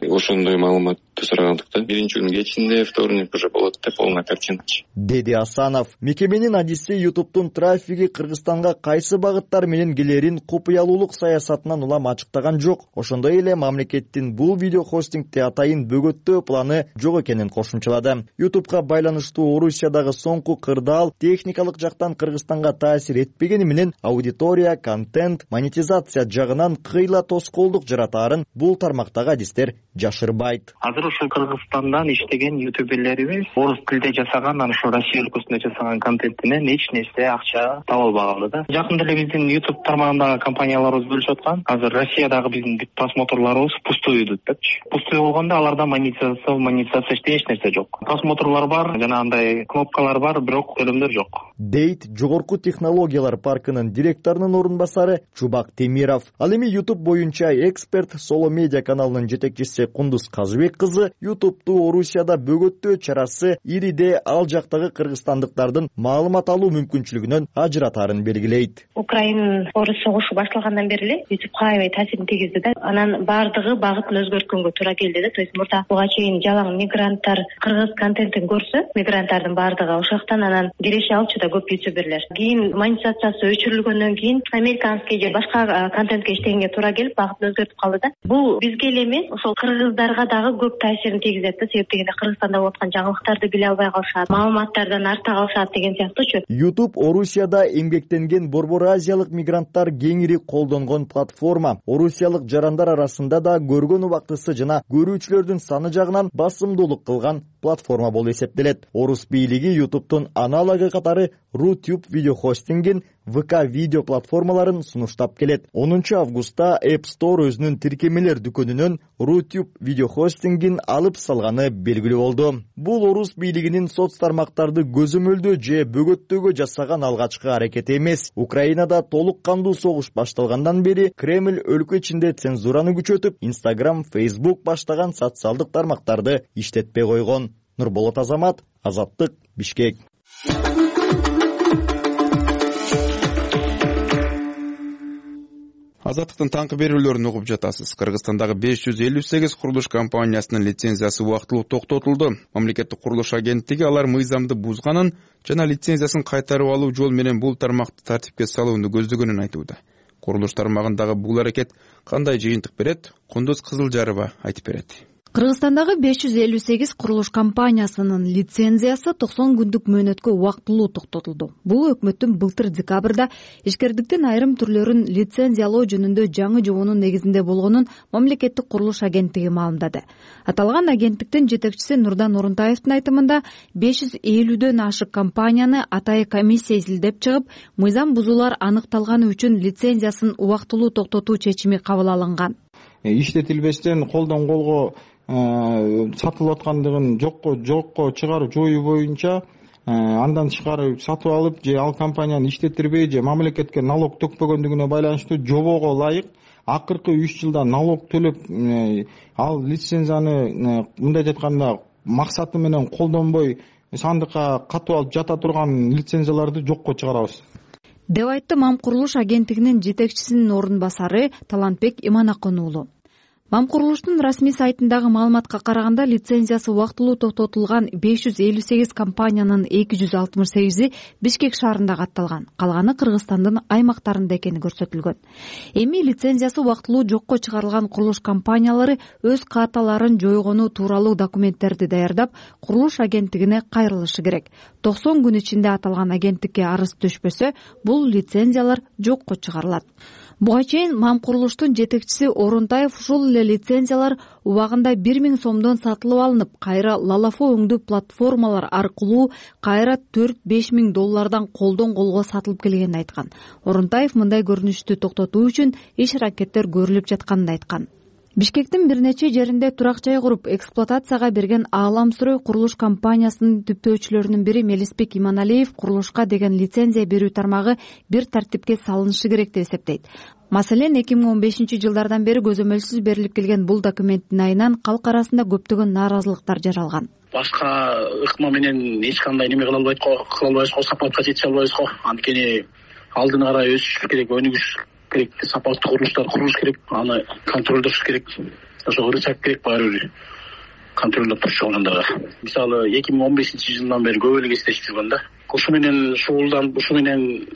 Speaker 17: ошондой маалыматты сурагандыктан биринчи күнүн кечинде вторник уже болот деп полная картиначы,
Speaker 15: деди Асанов. Мекеменин адиси ютубтун трафиги Кыргызстанга кайсы багыттар менен келерин купуялуулук саясатынан улам ачыктаган жок. Ошондой эле мамлекеттин бул видео хостингти атайын бөгөттөө планы жок экенин кошумчалады. ютубка байланыштуу Орусиядагы соңку кырдаал техникалык жактан Кыргызстанга таасир этпегени менен аудитория, контент, монетизация жагынан кыйла тоскоолдук жаратаарын бул тармактагы адистер жашырбайт.
Speaker 18: Азыр ушул Кыргызстандан иштеген ютуберлерибиз орус тилде жасаган, анан ушу Россия өлкөсүндө жасаган контенттинен эч нерсе акча таба албаган да. Жакында эле биздин ютуб тармагындагы компанияларыбыз бөлүшүп аткан. Азыр Россиядагы биздин бүт просмотрлорубуз пустой өтөт депчи. Пустой болгондо аларда монетизация, монетизация эч нерсе жок. Просмотрлор бар, жана андай кнопкалар бар, бирок төлөмдөр жок.
Speaker 15: Дейт жогорку технологиялар паркынын директорунун орун басары Чубак Темиров. Ал эми YouTube боюнча эксперт Solo Media каналынын жетекчиси Кундуз Казыбек кызы ютубту Орусияда бөгөттөө чарасы ириде ал жактагы кыргызстандыктардын маалымат алуу мүмкүнчүлүгүнөн ажыратаарын белгилейт.
Speaker 19: Украина орус согушу башталгандан бери эле ютубка аябай таасирин тийгизди да. Анан бардыгы багытын өзгөрткөнгө туура келди да. То есть мурда буга чейин жалаң мигранттар кыргыз контентин көрсө, мигранттардын бардыгы ошоктон анан киреше алчу да көп ютуберлер. Кийин монетизациясы өчүрүлгөндөн кийин американский же башка контентке иштегенге туура келип багытын өзгөртүп калды да. Бул бизге эле эмес, ошол кыргыздарга дагы көп таасирин тийгизет да. Себеп дегенде Кыргызстанда болуп аткан жаңылыктарды биле албай калышат, маалыматтардан арта калышат деген сыяктуучу.
Speaker 15: YouTube Орусияда эмгектенген Борбор Азиялык мигранттар кеңири колдонгон платформа. Орусиялык жарандар арасында да көргөн убактысы жана көрүүчүлөрдүн саны жагынан басымдуулук кылган платформа болуп эсептелет. Орус бийлиги YouTube'тун аналогы катары RuTube видео хостингин, ви ка видео платформаларын сунуштап келет. онунчу августта App Store өзүнүн тиркемелер дүкөнүнөн RuTube видео хостингин алып салганы белгилүү болду. Бул орус бийлигинин соц тармактарды көзөмөлдөө же бөгөттөөгө жасаган алгачкы аракети эмес. Украинада толук кандуу согуш башталгандан бери Кремль өлкө ичинде цензураны күчөтүп, Instagram, Facebook баштаган социалдык тармактарды иштетпей койгон. Нурболот Азамат, Азаттык, Бишкек.
Speaker 2: Азаттыктын таңкы берүүлөрүн угуп жатасыз. Кыргызстандагы беш жүз элүү сегиз курулуш компаниясынын лицензиясы убактылуу токтотулду. Мамлекеттик курулуш агенттиги алар мыйзамды бузганын жана лицензиясын кайтарып алуу жол менен бул тармакты тартипке салууну көздөгөнүн айтууда. Курулуш тармагындагы бул аракет кандай жыйынтык берет? Кундуз Кызылжарова айтып берет.
Speaker 20: Кыргызстандагы беш жүз элүү сегиз курулуш компаниясынын лицензиясы токсон күндүк мөөнөткө убактылуу токтотулду. Бул өкмөттүн былтыр декабрда ишкердиктин айрым түрлөрүн лицензиялоо жөнүндө жаңы жобонун негизинде болгонун мамлекеттик курулуш агенттиги маалымдады. Аталган агенттиктин жетекчиси Нурдан Орунтаевдин айтымында беш жүз элүүдөн ашык компанияны атайы комиссия изилдеп чыгып, мыйзам бузуулар аныкталганы үчүн лицензиясын убактылуу токтотуу чечими кабыл алынган.
Speaker 5: Иштетилбестен колдон колго сатылып аткандыгын жокко жокко чыгарып жоюу боюнча андан тышкары сатып алып же ал компанияны иштеттирбей же мамлекетке налог төкпөгөндүгүнө байланыштуу жобого ылайык акыркы үч жылда налог төлөп ал лицензияны мындай айтканда максаты менен колдонбой сандыкка катып алып жата турган лицензияларды жокко чыгарабыз
Speaker 20: деп айтты Мам курулуш агенттигинин жетекчисинин орун басары Талантбек Иманакын уулу. Мам курулуштун расмий сайтындагы маалыматка караганда лицензиясы убактылуу токтотулган беш жүз элүү сегиз компаниянын эки жүз алтымыш сегизи Бишкек шаарында катталган, калганы Кыргызстандын аймактарында экени көрсөтүлгөн. Эми лицензиясы убактылуу жокко чыгарылган курулуш компаниялары өз каталарын жойгону тууралуу документтерди даярдап, курулуш агенттигине кайрылышы керек. токсон күн ичинде аталган агенттикке арыз түшпөсө, бул лицензиялар жокко чыгарылат. Буга чейин Мам курулуштун жетекчиси Орунтаев ушул эле лицензиялар убагында бир миң сомдон сатылып алынып, кайра лалафо өңдүү платформалар аркылуу кайра төрт беш миң доллардан колдон колго сатылып келгенин айткан. Орунтаев мындай көрүнүштү токтотуу үчүн иш аракеттер көрүлүп жатканын айткан. Бишкектин бир нече жеринде турак жай куруп эксплуатацияга берген Аалам Строй курулуш компаниясынын түптөөчүлөрүнүн бири Мелисбек Иманалиев курулушка деген лицензия берүү тармагы бир тартипке салынышы керек деп эсептейт. Маселен, эки миң он бешинчи жылдардан бери көзөмөлсүз берилип келген бул документтин айынан калк арасында көптөгөн нааразылыктар жаралган.
Speaker 21: Башка ыкма менен эч кандай неме кыла албайт го, кыла албайбыз го, сапатка жете албайбыз го. Анткени алдына карай өсүш керек, өнүгүш керек, сапаттуу курулуштар курулуш керек, аны контролдош керек. ошого рычаг керек баары бир контролдоп турчу жагында. Мисалы эки миң он бешинчи жылдан бери көп эле кездешип жүргөн да. Ушу менен шугулданып, ушу менен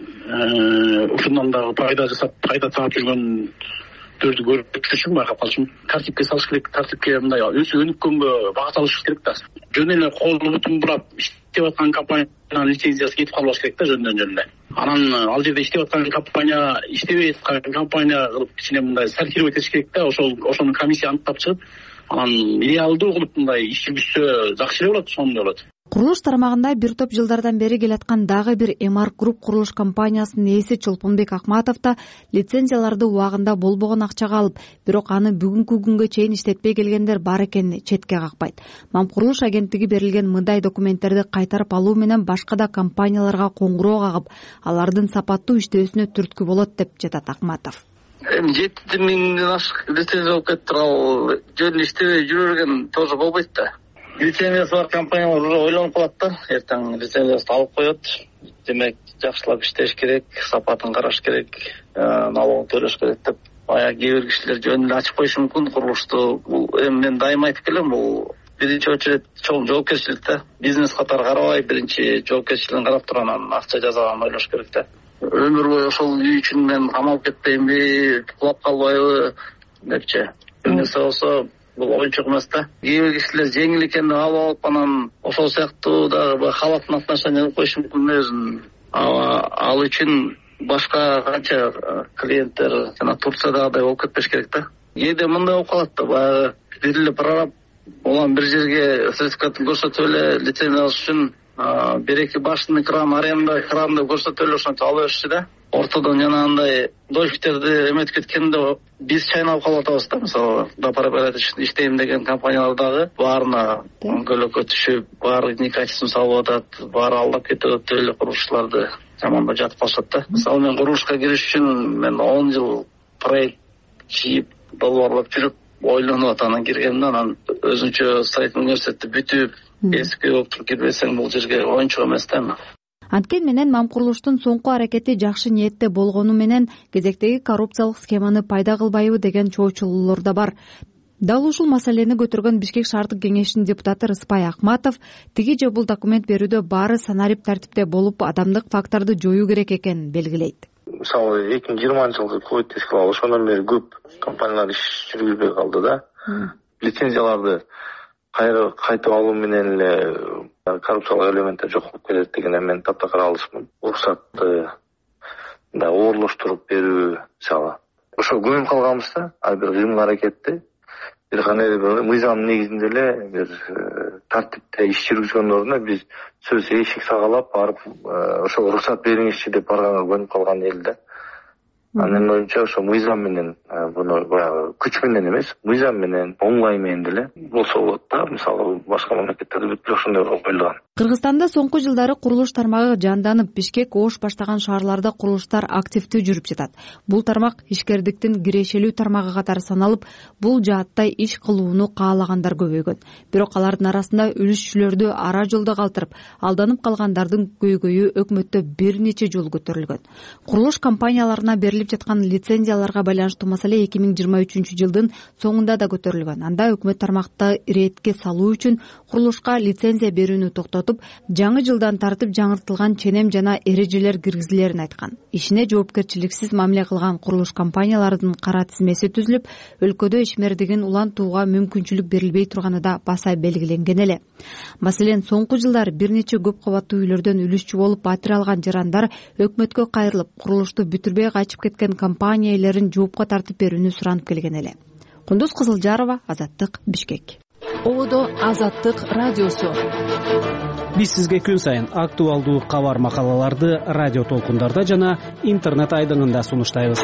Speaker 21: ушундан дагы пайда жасап, пайда таап жүргөндөрдү көрүш үчүн байкап калчумун. Тартипке салыш керек, тартипке мындай өсүп өнүккөнгө багыт алыш керек да. Жөн эле колду бутун бурап иштеп аткан компаниянын лицензиясы кетип калбаш керек да, жөндөн жөн эле. Анан ал жерде иштеп аткан компания иштебей аткан компания кылып кичине мындай сортировать этиш керек да. Ошол ошону комиссия аныктап чыгып, анан идеалдуу кылып мындай иш жүргүзсө жакшы эле болот, сонун болот.
Speaker 20: Курулуш тармагында бир топ жылдардан бери келаткан дагы бир Эмарк Групп курулуш компаниясынын ээси Чолпонбек Акматов да лицензияларды убагында болбогон акчага алып, бирок аны бүгүнкү күнгө чейин иштетпей келгендер бар экенин четке какпайт. Мамкурулуш агенттиги берилген мындай документтерди кайтарып алуу менен башка да компанияларга коңгуроо кагып, алардын сапаттуу иштөөсүнө түрткү болот деп жатат Акматов.
Speaker 21: Эми жети миңден ашык лицензия болуп кетти, ал жөн иштебей жүрө берген тоже болбойт да. Лицензиясы бар компаниялар уже ойлонуп калат да, эртең лицензиясын алып коет. Демек, жакшылап иштеш керек, сапатын караш керек, налогун төлөш керек деп. Баягы кээ бир кишилер жөн эле ачып коюшу мүмкүн курулушту. Бул эми мен дайыма айтып келем, бул биринчи очередь чоң жоопкерчилик да. Бизнес катары карабай, биринчи жоопкерчилигин карап туруп анан акча жазаганын ойлош керек да. Өмүр бою ошол үй үчүн мен камалып кетпейинби, кулап калбайбы депчи. Бир нерсе болсо бул оюнчук эмес да. Кээ бир кишилер жеңил экен деп алып алып анан ошол сыяктуу дагы халаттын отношения кылып коюшу мүмкүн өзүн. Ал үчүн башка канча клиенттер жана Турциядагыдай болуп кетпеш керек да. Кээде мындай болуп калат да, баягы бир эле прораб улам бир жерге сертификатын көрсөтүп эле лицензия алыш үчүн бир эки башынын кран, аренда кран деп көрсөтүп эле ошентип ала беришчи да. Ортодон жана андай дольфиктерди эметип кеткенде биз чайналып калып атабыз да. Мисалы, Дапарабарат иштейм деген компаниялар дагы баарына көлөккө түшүп, баары некачесын салып атат, баары алдап кетип атат эле курулушчуларды жамандап жатып калышат да. Мисалы, мен курулушка кириш үчүн мен он жыл проект чийип, долбоорлоп жүрүп, ойлонуп атып анан киргенде, анан өзүнчө сайт университетти бүтүп, эсикке болуп туруп кирбесең бул жерге оюнчук эмес да.
Speaker 20: Анткени менен Мамкурулуштун соңку аракети жакшы ниетте болгону менен кезектеги коррупциялык схеманы пайда кылбайбы деген чоочулуулар да бар. Дал ушул маселени көтөргөн Бишкек шаардык кеңешинин депутаты Рыспай Акматов тиги же бул документ берүүдө баары санарип тартипте болуп, адамдык факторду жоюу керек экенин белгилейт.
Speaker 3: Мисалы, эки миң жыйырманчы жылкы ковид эскилап, ошондон бери көп компаниялар иш жүргүзбөй калды да. Лицензияларды кайра кайтып алуу менен эле коррупциялык элементтер жок болуп келет деген мен таптакыр алышмын. Уруксатты да оорлоштуруп берүү, мисалы. Ошо көмүп калганбыз да, ар бир кыймыл аракетти бир кандай бир мыйзам негизинде эле бир тартипте иш жүргүзгөн ордуна биз сөз эшик сагалап барып ошо уруксат бериңизчи деп барганга көнүп калган эл да. Анын оюнча ошо мыйзам менен, буну баягы күч менен эмес, мыйзам менен, оңлай менен деле болсо болот да. Мисалы, башка мамлекеттерде бүт ошондой болуп коюлган.
Speaker 20: Кыргызстанда соңку жылдары курулуш тармагы жанданып, Бишкек, Ош баштаган шаарларда курулуштар активдүү жүрүп жатат. Бул тармак ишкердиктин кирешелүү тармагы катары саналып, бул жаатта иш кылууну каалагандар көбөйгөн. Бирок алардын арасында үлүшчүлөрдү ара жолдо калтырып, алданып калгандардын көйгөйү өкмөттө бир нече жолу көтөрүлгөн. Курулуш компанияларына берилип жаткан лицензияларга байланыштуу маселе эки миң жыйырма үчүнчү жылдын соңунда да көтөрүлгөн. Анда өкмөт тармакты иретке салуу үчүн курулушка лицензия берүүнү токтотуп, жаңы жылдан тартып жаңыртылган ченем жана эрежелер киргизилерин айткан. Ишине жоопкерчиликсиз мамиле кылган курулуш компанияларынын кара тизмеси түзүлүп, өлкөдө ишмердигин улантууга мүмкүнчүлүк берилбей турганы да баса белгиленген эле. Маселен, соңку жылдары бир нече көп кабаттуу үйлөрдөн үлүшчү болуп батир алган жарандар өкмөткө кайрылып, курулушту бүтүрбөй качып кеткен компания ээлерин жоопко тартып берүүнү суранып келген эле. Кундуз Кызылжарова, Азаттык, Бишкек.
Speaker 1: Одо Азаттык радиосу.
Speaker 13: Биз сизге күн сайын актуалдуу кабар макалаларды радио толкундарда жана интернет айдыңында сунуштайбыз.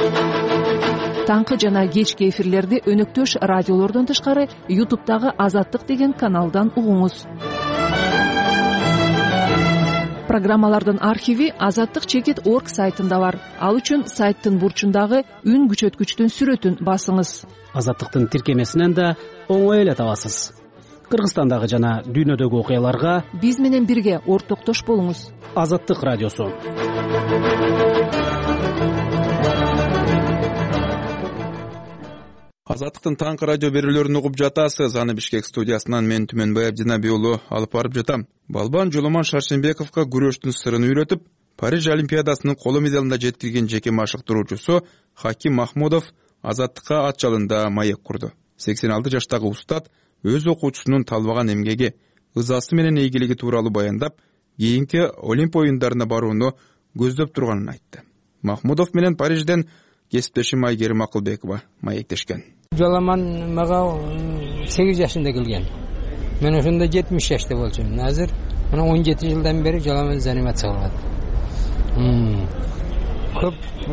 Speaker 1: Таңкы жана кечки эфирлерди өнөктөш радиолордон тышкары ютубтагы Азаттык деген каналдан угуңуз. Программалардын архиви азаттык чекит точка орг сайтында бар. Ал үчүн сайттын бурчундагы үн күчөткүчтүн сүрөтүн басыңыз.
Speaker 13: Азаттыктын тиркемесинен да оңой эле табасыз. Кыргызстандагы жана дүйнөдөгү окуяларга
Speaker 1: биз менен бирге ортоктош болуңуз.
Speaker 13: Азаттык радиосу.
Speaker 2: Азаттыктын таңкы радио берүүлөрүн угуп жатасыз. Аны Бишкек студиясынан мен Түмөнбай Абдинаби уулу алып барып жатам. Балбан Жоломон Шаршембековго күрөштүн сырын үйрөтүп, Париж Олимпиадасынын коло медалына жеткирген жеке машыктыруучусу Хаким Махмудов Азаттыкка ат жалында маек курду. сексен алты жаштагы устат өз окуучусунун талбаган эмгеги, ызасы менен ийгилиги тууралуу баяндап, кийинки Олимп оюндарына барууну көздөп турганын айтты. Махмудов менен Парижден кесиптешим Айгерим Акылбекова маектешкен.
Speaker 8: Жоломон мага сегиз жашында келген. Мен ошондо жетимиш жашта болчумун. Азыр мына он жети жылдан бери Жоломон занимация кылат. Көп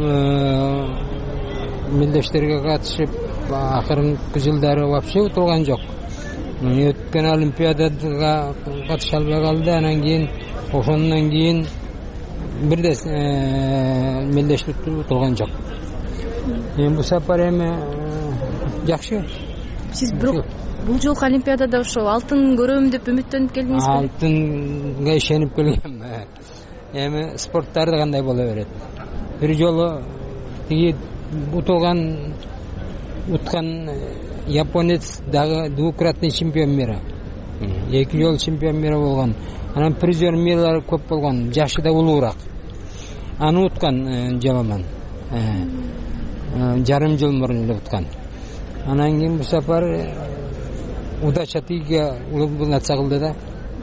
Speaker 8: мелдештерге катышып, акыркы жылдары вообще утулган жок. Өткөн Олимпиадага катыша албай калды. Анан кийин ошондон кийин бирде мелдештик утулган жок. Эми бул сапар эми жакшы.
Speaker 22: Сиз бирок бул жолку Олимпиадада ошо алтын көрөм деп үмүттөнүп келдиңизби?
Speaker 8: Алтынга ишенип келгем. Эми спорттарды кандай боло берет. Бир жолу тиги утулган уткан японец дагы двукратный чемпион мира. Эки жолу чемпион мира болгон. Анан призер мира көп болгон, жашы да улуураак. Аны уткан Жоломон. Жарым жыл мурун эле уткан. Анан кийин бул сапар удача тиге улугуната кылды да.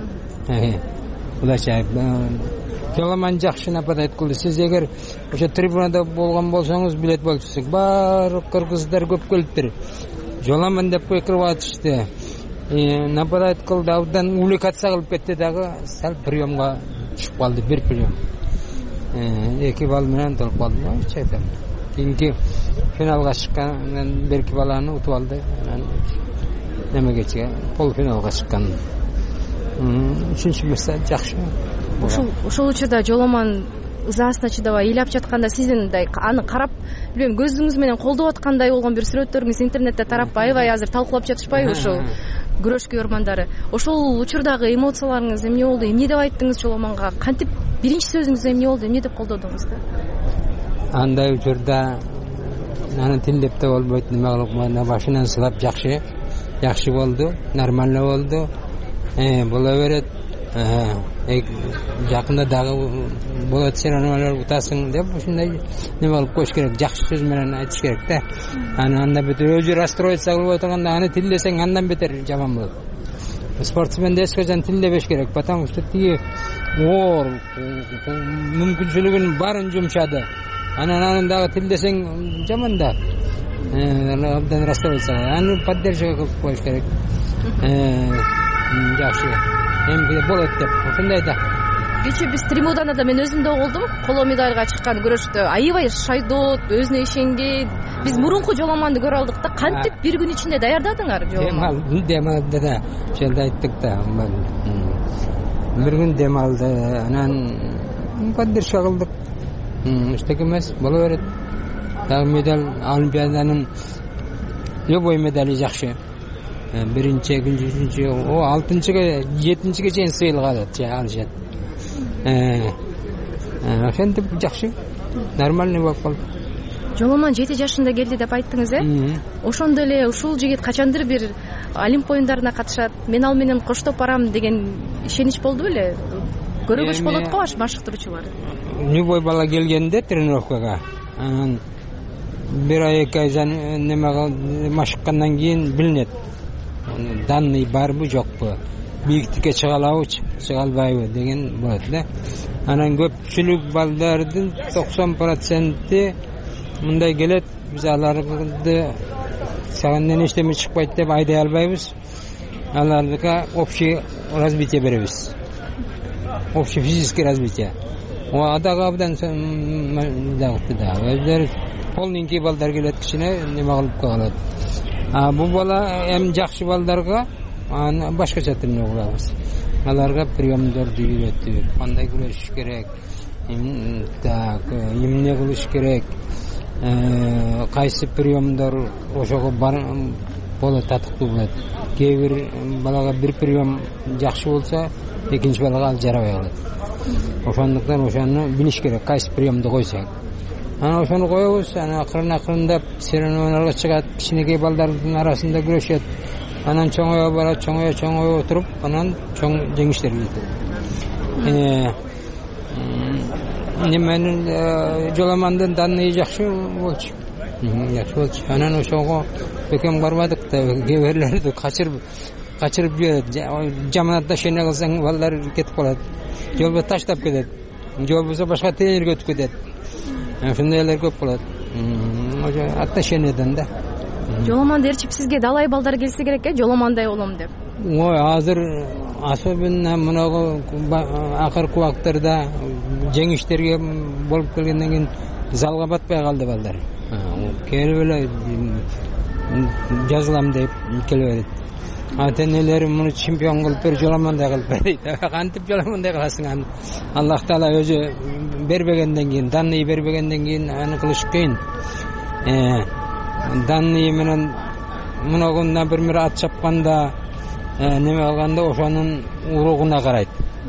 Speaker 8: Удача. Жоломон жакшы нападать кылды. Сиз эгер ошо трибунада болгон болсоңуз билет болчусуз. Баары кыргыздар көп келиптир. Жоломон деп көйкүрүп атышты. Нападать кылды, абдан увлекаться кылып кетти дагы, сал приемга түшүп калды, бир прием. Эки балл менен толуп калды. Чайтам. Кийинки финалга чыккан берки баланы утуп алды. Анан немеге чыга, полуфиналга чыккан. Үчүнчү месте жакшы.
Speaker 22: Ошол ошол учурда Жоломон ызасына чыдабай ыйлап жатканда сиздин мындай аны карап, билем көзүңүз менен колдоп аткандай болгон бир сүрөттөрүңүз интернетте тарап, аябай азыр талкуулап жатышпайбы ошол күрөш көрөрмандары? Ошол учурдагы эмоцияларыңыз эмне болду? Эмне деп айттыңыз Жоломонго? Кантип биринчи сөзүңүз эмне болду? Эмне деп колдодуңуз да?
Speaker 8: Андай учурда аны тилдеп да болбойт, неме кылып, мына башынан сылап жакшы, жакшы болду, нормально болду. Э, боло берет. Жакында дагы болот, сен аналар утасың деп ушундай неме кылып коюш керек, жакшы сөз менен айтыш керек да. Аны андан бетер өзү расстроиться кылып отурганда аны тилдесең андан бетер жаман болот. Спортсмен эч качан тилдебеш керек, потому что тиги оор мүмкүнчүлүгүнүн баарын жумшады. Анан аны дагы тилдесең жаман да. Э, абдан расстроиться. Аны поддержка кылып коюш керек. Э, жакшы. Эми болот деп, ошондой да.
Speaker 22: Кечээ биз Тримуданада мен өзүм да болдум, коло медальга чыккан күрөштө. Аябай шайдот, өзүнө ишенген. Биз мурунку Жоломонду көрө алдык да, кантип бир күн ичинде даярдадыңар Жоломон?
Speaker 8: Демал, демалды да. Ошондо айттык да. Бир күн демалды, анан поддержка кылдык. Эчтеке эмес, боло берет. Дагы медаль Олимпиаданын любой медали жакшы. Биринчи, экинчи, үчүнчү, о алтынчыга, жетинчиге чейин сыйлык алат, алышат. Э, ошентип жакшы, нормальный болуп калды.
Speaker 22: Жоломон жети жашында келди деп айттыңыз, э? Ошондо эле ушул жигит качандыр бир Олимп оюндарына катышат, мен ал менен коштоп барам деген ишенич болду беле? Көрөгөч болот го баш машыктыруучулар.
Speaker 8: Любой бала келгенде тренировкага, анан бир ай эки ай неме машыккандан кийин билинет. Данный барбы жокпу, бийиктикке чыга алабы, чыга албайбы деген болот да. Анан көпчүлүк балдардын токсон проценти мындай келет, биз аларды сагандан эчтеме чыкпайт деп айдай албайбыз. Алардыка общий развитие беребиз. Общий физический развитие. О адагы абдан дагы да. Өздөрү полненький балдар келет, кичине неме кылып калат. А бул бала эми жакшы балдарга аны башкача тирне кылабыз. Аларга приемдорду үйрөтүп, кандай күрөшүш керек, так, эмне кылыш керек, кайсы приемдор ошого болот, татыктуу болот. Кээ бир балага бир прием жакшы болсо, экинчи балага ал жарабай калат. Ошондуктан ошону билиш керек, кайсы приемду койсок. анан ошону коебуз, анан акырын акырындап соревнованияларга чыгат, кичинекей балдардын арасында күрөшөт, анан чоңоя барат, чоңоя чоңоя отуруп, анан чоң жеңиштерге жетет. Неменин жоламандын данный жакшы болчу, жакшы болчу. Анан ошого бекем барбадык да, кээ бирлерди качырып качырып жиберет. Жаманатта шене кылсаң балдар кетип калат, жолбо таштап кетет, же болбосо башка тренерге өтүп кетет. Ошондойлор көп болот. Отношенияден да.
Speaker 22: Жоламанды ээрчип сизге далай балдар келсе керек э, жоламандай болом деп.
Speaker 8: Ой, азыр особенно мынагу акыркы убактарда жеңиштерге болуп келгенден кийин залга батпай калды балдар. Келип эле жазылам деп келип берет. Ата-энелери муну чемпион кылып бер, жоламандай кылып бер дейт. Кантип жоламандай кыласың? Аллах Таала өзү бербегенден кийин, данный бербегенден кийин аны кылыш кыйын. Данный менен мунагунда например ат чапканда, неме кылганда ошонун уругуна карайт.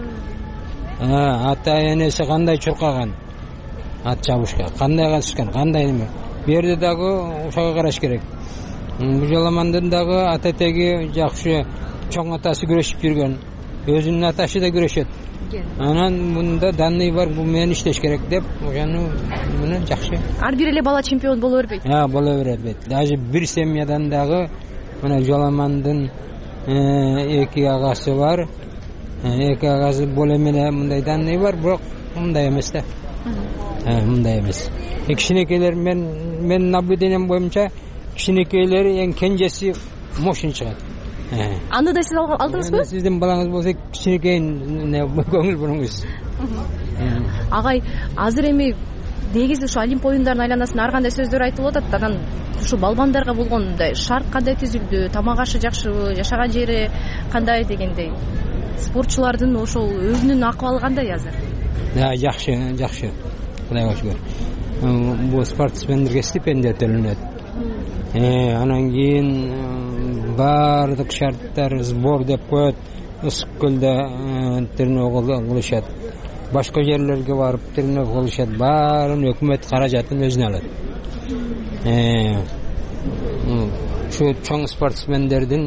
Speaker 8: Ата-энеси кандай чуркаган ат чабышка, кандай катышкан, кандай неме. Бу жерде дагы ошого караш керек. Бул жоламандын дагы ата-теги жакшы, чоң атасы күрөшүп жүргөн, өзүнүн атасы да күрөшөт. Анан мында данный бар, бул менен иштеш керек деп, ошону муну жакшы.
Speaker 22: Ар бир эле бала чемпион боло бербейт.
Speaker 8: Ha, боло бербейт. Даже бир семьядан дагы мына жоламандын эки агасы бар. Эки агасы боло мене мындай данный бар, бирок мындай эмес да. Мындай эмес. Кичинекейлер мен мен наблюдением боюнча кичинекейлери эң кенжеси мощный чыгат.
Speaker 22: Аны да сиз алдыңызбы?
Speaker 8: Сиздин балаңыз болсо кичинекейин көңүл буруңуз.
Speaker 22: Агай, азыр эми негизи ушу Олимп оюндарынын айланасында ар кандай сөздөр айтылып атат. Анан ушу балбандарга болгон мындай шарт кандай түзүлдү, тамак ашы жакшыбы, жашаган жери кандай дегендей. Спортчулардын ошол өзүнүн акыбалы кандай азыр?
Speaker 8: Да, жакшы, жакшы. Кудайга шүгүр. Бул спортсмендерге стипендия төлөнөт. Анан кийин баардык шарттар сбор деп коет, ысык көлдө тренировка кылышат. Башка жерлерге барып тренировка кылышат. Баарын өкмөт каражатын өзүнө алат. Ушу чоң спортсмендердин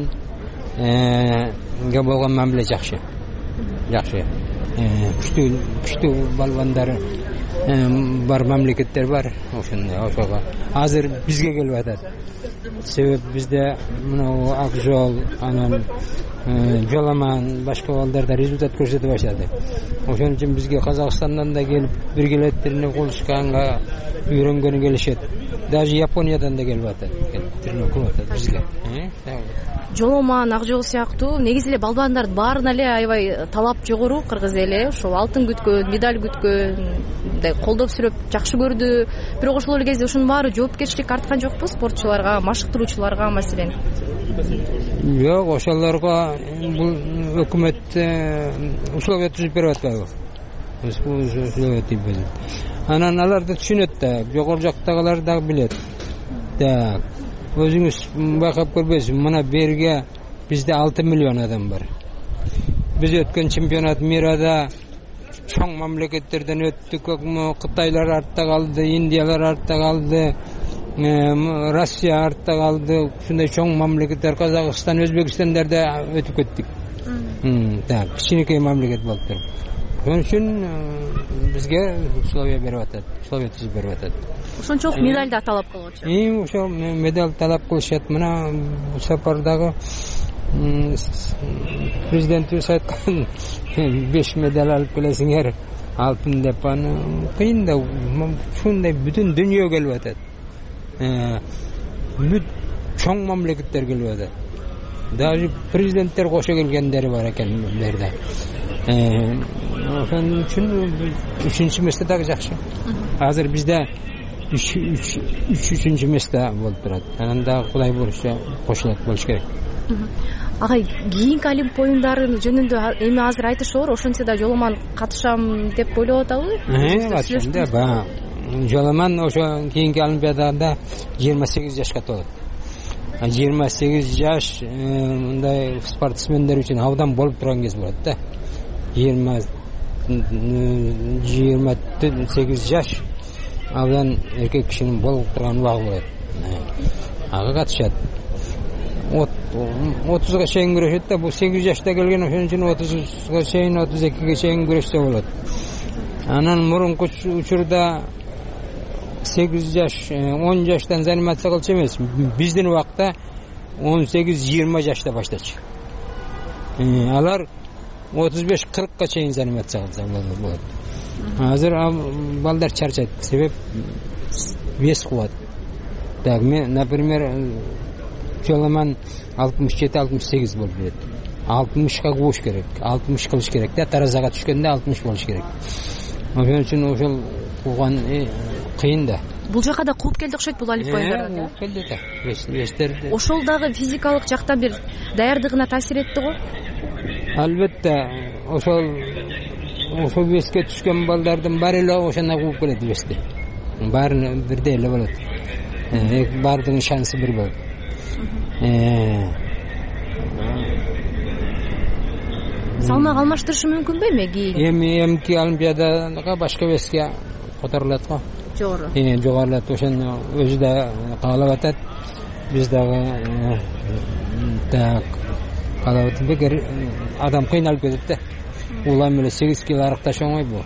Speaker 8: ге болгон мамиле жакшы. Жакшы. Күчтүү күчтүү балбандар бар мамлекеттер бар, ошондой, ошого. Азыр бизге келип атат. Себеп бизде мына Акжол, анан Жоламан, башка балдарда результат көрсөтүп баштады. Ошон үчүн бизге Казакстандан да келип биргелет тренировка кылышканга үйрөнгөнү келишет. Даже Япониядан да келип атат. Тренировка кылып атат бизге.
Speaker 22: Жоламан, Акжол сыяктуу негизи эле балбандардын баарына эле аябай талап жогору кыргыз эли. Ошол алтын күткөн, медаль күткөн, колдоп сүрөп жакшы көрдү. Бирок ошол эле кезде ушунун баары жоопкерчилик арткан жокпу спортчуларга, машыктыруучуларга маселен?
Speaker 8: Жок, ошолорго бул өкмөт условия түзүп берип атпайбы? Условия түзүп берет. Анан алар да түшүнөт да, жогору жактагылар да билет. Так, өзүңүз байкап көрбөйсүз, мына берге бизде алты миллион адам бар. Биз өткөн чемпионат мирада чоң мамлекеттерден өттүк, Кытайлар артта калды, Индиялар артта калды, Россия артта калды, ушундай чоң мамлекеттер, Казакстан, Өзбекстандарда өтүп кеттик. Так, кичинекей мамлекет болуп туруп. Ошон үчүн бизге условия берип атат, условия түзүп берип атат.
Speaker 22: Ошончолук медаль да талап кылып атышат.
Speaker 8: И ошо медаль талап кылышат. Мына сапардагы президентибиз айткан беш медаль алып келесиңер, алтын деп, аны кыйын да, ушундай бүтүн дүйнө келип атат. Бүт чоң мамлекеттер келип атат. Даже президенттер кошо келгендери бар экен бу жерде. Ошон үчүн үчүнчү месте дагы жакшы. Азыр бизде үч үчүнчү месте болуп турат. Анан дагы Кудай буюрса кошулат болуш керек.
Speaker 22: Агай, кийинки Олимп оюндары жөнүндө эми азыр айтышоор, ошентсе да Жоламан катышам деп ойлоп атабы?
Speaker 8: Э, ба. Жоламан ошо кийинки Олимпиадада жыйырма сегиз жашка толот. жыйырма сегиз жаш мындай спортсмендер үчүн абдан болуп турган кез болот да. жыйырма сегиз жаш абдан эркек кишинин болуп турган убагы болот. Ага катышат. отузга чейин күрөшөт да, бул сегиз жашта келген, ошон үчүн отузга чейин, отуз экиге чейин күрөшсө болот. Анан мурунку учурда сегиз жаш, он жаштан занимация кылчу эмес. Биздин убакта он сегиз жыйырма жашта баштачу. Алар отуз беш кыркка чейин занимация кылса болот. Азыр балдар чарчайт, себеп вес кубат. Так, мен, например, жоломан алтымыш жети алтымыш сегиз болуп берет. алтымышка кууш керек, алтымыш кылыш керек да, таразага түшкөндө алтымыш болуш керек. Ошон үчүн ошол кууган кыйын да.
Speaker 22: Бул жака да кууп келди окшойт бул алип боюндар.
Speaker 8: Кууп келди да. Вестерди.
Speaker 22: Ошол дагы физикалык жакта бир даярдыгына таасир этти го?
Speaker 8: Албетте, ошол ошол веске түшкөн балдардын баары эле ошондой кууп келет весте. Баарын бирдей эле болот. Баардыгынын шансы бир болот.
Speaker 22: Салмак алмаштырышы мүмкүн бе меги?
Speaker 8: Эми эмки олимпиадага башка веске которулат го.
Speaker 22: Жогору.
Speaker 8: Э, жогорулат, ошону өзү да каалап атат. Биз дагы так каалап атып, эгер адам кыйналып кетет да. Улам эле сегиз кило арыкташ оңой бул.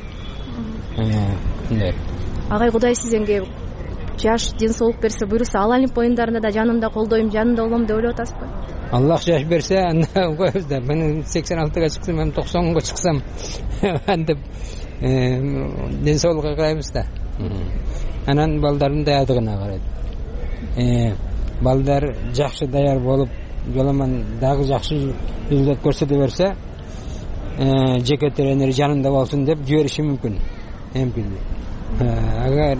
Speaker 8: Э,
Speaker 22: Агай, Кудай сизге жаш, ден соолук берсе, буйруса, ал Олимп оюндарында да жанымда колдойм, жанымда болом деп ойлоп атасызбы?
Speaker 8: Аллах жаш берсе, анда коебуз да. Мен сексен алтыга чыксам, мен токсонго чыксам, антип ден соолукка карайбыз да. Анан балдардын даярдыгына карайт. Балдар жакшы даяр болуп, жоломан дагы жакшы результат көрсөтө берсе, жеке тренер жанында болсун деп жибериши мүмкүн. Эмкин. Агар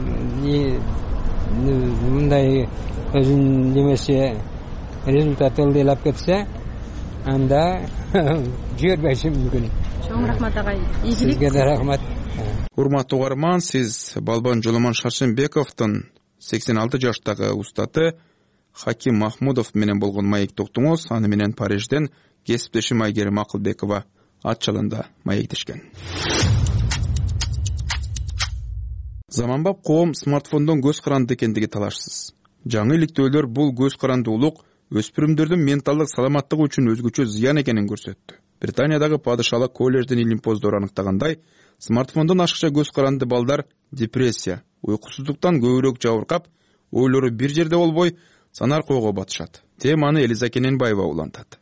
Speaker 8: мындай өзүнүн немесе результат ылдыйлап кетсе, анда жибербеши мүмкүн.
Speaker 22: Чоң рахмат агай. Ийгилик.
Speaker 8: Сизге да рахмат.
Speaker 2: Урматтуу угарман, сиз Балбан Жоломон Шаршенбековдун сексен алты жаштагы устаты Хаким Махмудов менен болгон маектоктуңуз. Аны менен Парижден кесиптешим Айгерим Акылбекова атчалында маектешкен. Заманбап коом смартфондон көз каранды экендиги талашсыз. Жаңы иликтөөлөр бул көз карандуулук өспүрүмдөрдүн менталдык саламаттыгы үчүн өзгөчө зыян экенин көрсөттү. Британиядагы падышалык колледждин илимпоздору аныктагандай, смартфондон ашыкча көз каранды балдар депрессия, уйкусуздуктан көбүрөөк жабыркап, ойлору бир жерде болбой, санар койго батышат. Теманы Элиза Кененбаева улантат.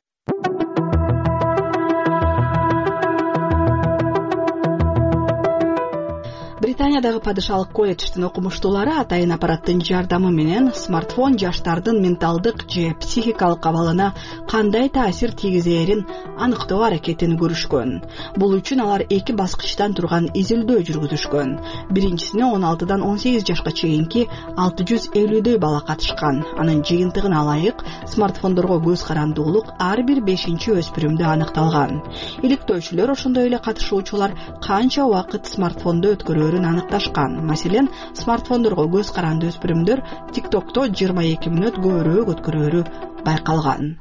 Speaker 7: Британиядагы падышалык колледждин окумуштуулары атайын аппараттын жардамы менен смартфон жаштардын менталдык же психикалык абалына кандай таасир тийгизээрин аныктоо аракетин көрүшкөн. Бул үчүн алар эки баскычтан турган изилдөө жүргүзүшкөн. Биринчисине он алтыдан он сегиз жашка чейинки алты жүз элүүдөй бала катышкан. Анын жыйынтыгына ылайык смартфондорго көз карандуулук ар бир бешинчи өспүрүмдө аныкталган. Иликтөөчүлөр ошондой эле катышуучулар канча убакыт смартфондо өткөрөөрүн аныкташкан. Маселен, смартфондорго көз каранды өспүрүмдөр TikTokто жыйырма эки мүнөт көбүрөөк өткөрөөрү байкалган.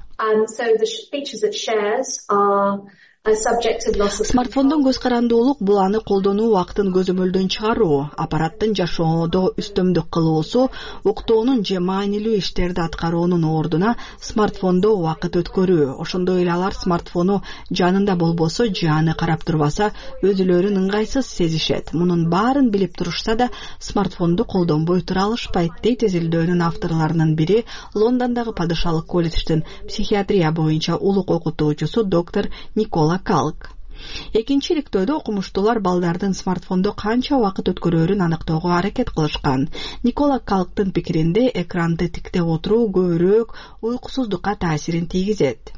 Speaker 7: Смартфондон көз карандуулук бул аны колдонуу убактын көзөмөлдөн чыгаруу, аппараттын жашоодо үстөмдүк кылуусу, уктоонун же маанилүү иштерди аткаруунун ордуна смартфондо убакыт өткөрүү. Ошондой эле алар смартфону жанында болбосо, же аны карап турбаса, өзүлөрүн ыңгайсыз сезишет. Мунун баарын билип турушса да, смартфонду колдонбой тура алышпайт, дейт изилдөөнүн авторлорунун бири Лондондогу падышалык колледждин психиатрия боюнча улук окутуучусу доктор Никола Калк. Экинчи иликтөөдө окумуштуулар балдардын смартфондо канча убакыт өткөрөөрүн аныктоого аракет кылышкан. Никола Калктын пикиринде экранды тиктеп отуруу көбүрөөк уйкусуздукка таасирин тийгизет.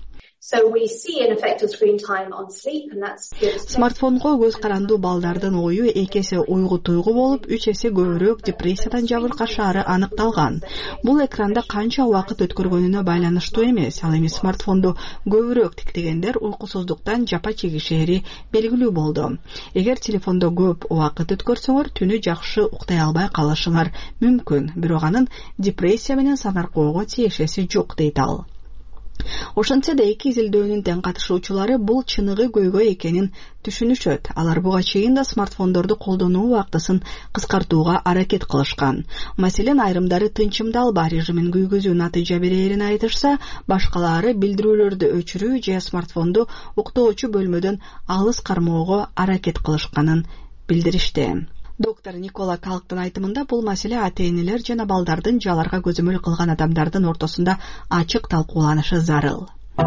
Speaker 7: Смартфонго көз карандуу балдардын ою эки эсе уйгу туйгу болуп, үч эсе көбүрөөк депрессиядан жабыркашаары аныкталган. Бул экранда канча убакыт өткөргөнүнө байланыштуу эмес, ал эми смартфонду көбүрөөк тиктегендер уйкусуздуктан жапа чегишери белгилүү болду. Эгер телефондо көп убакыт өткөрсөңөр, түнү жакшы уктай албай калышыңар мүмкүн, бирок анын депрессия менен санар койго тиешеси жок, дейт ал. Ошентсе да эки изилдөөнүн тең катышуучулары бул чыныгы көйгөй экенин түшүнүшөт. Алар буга чейин да смартфондорду колдонуу убактысын кыскартууга аракет кылышкан. Маселен, айрымдары тынчымдалба режимин күйгүзүү натыйжа берээрин айтышса, башкалары билдирүүлөрдү өчүрүү же смартфонду уктоочу бөлмөдөн алыс кармоого аракет кылышканын билдиришти. Доктор Никола Калктын айтымында бул маселе ата-энелер жана балдардын же аларга көзөмөл кылган адамдардын ортосунда ачык талкууланышы зарыл.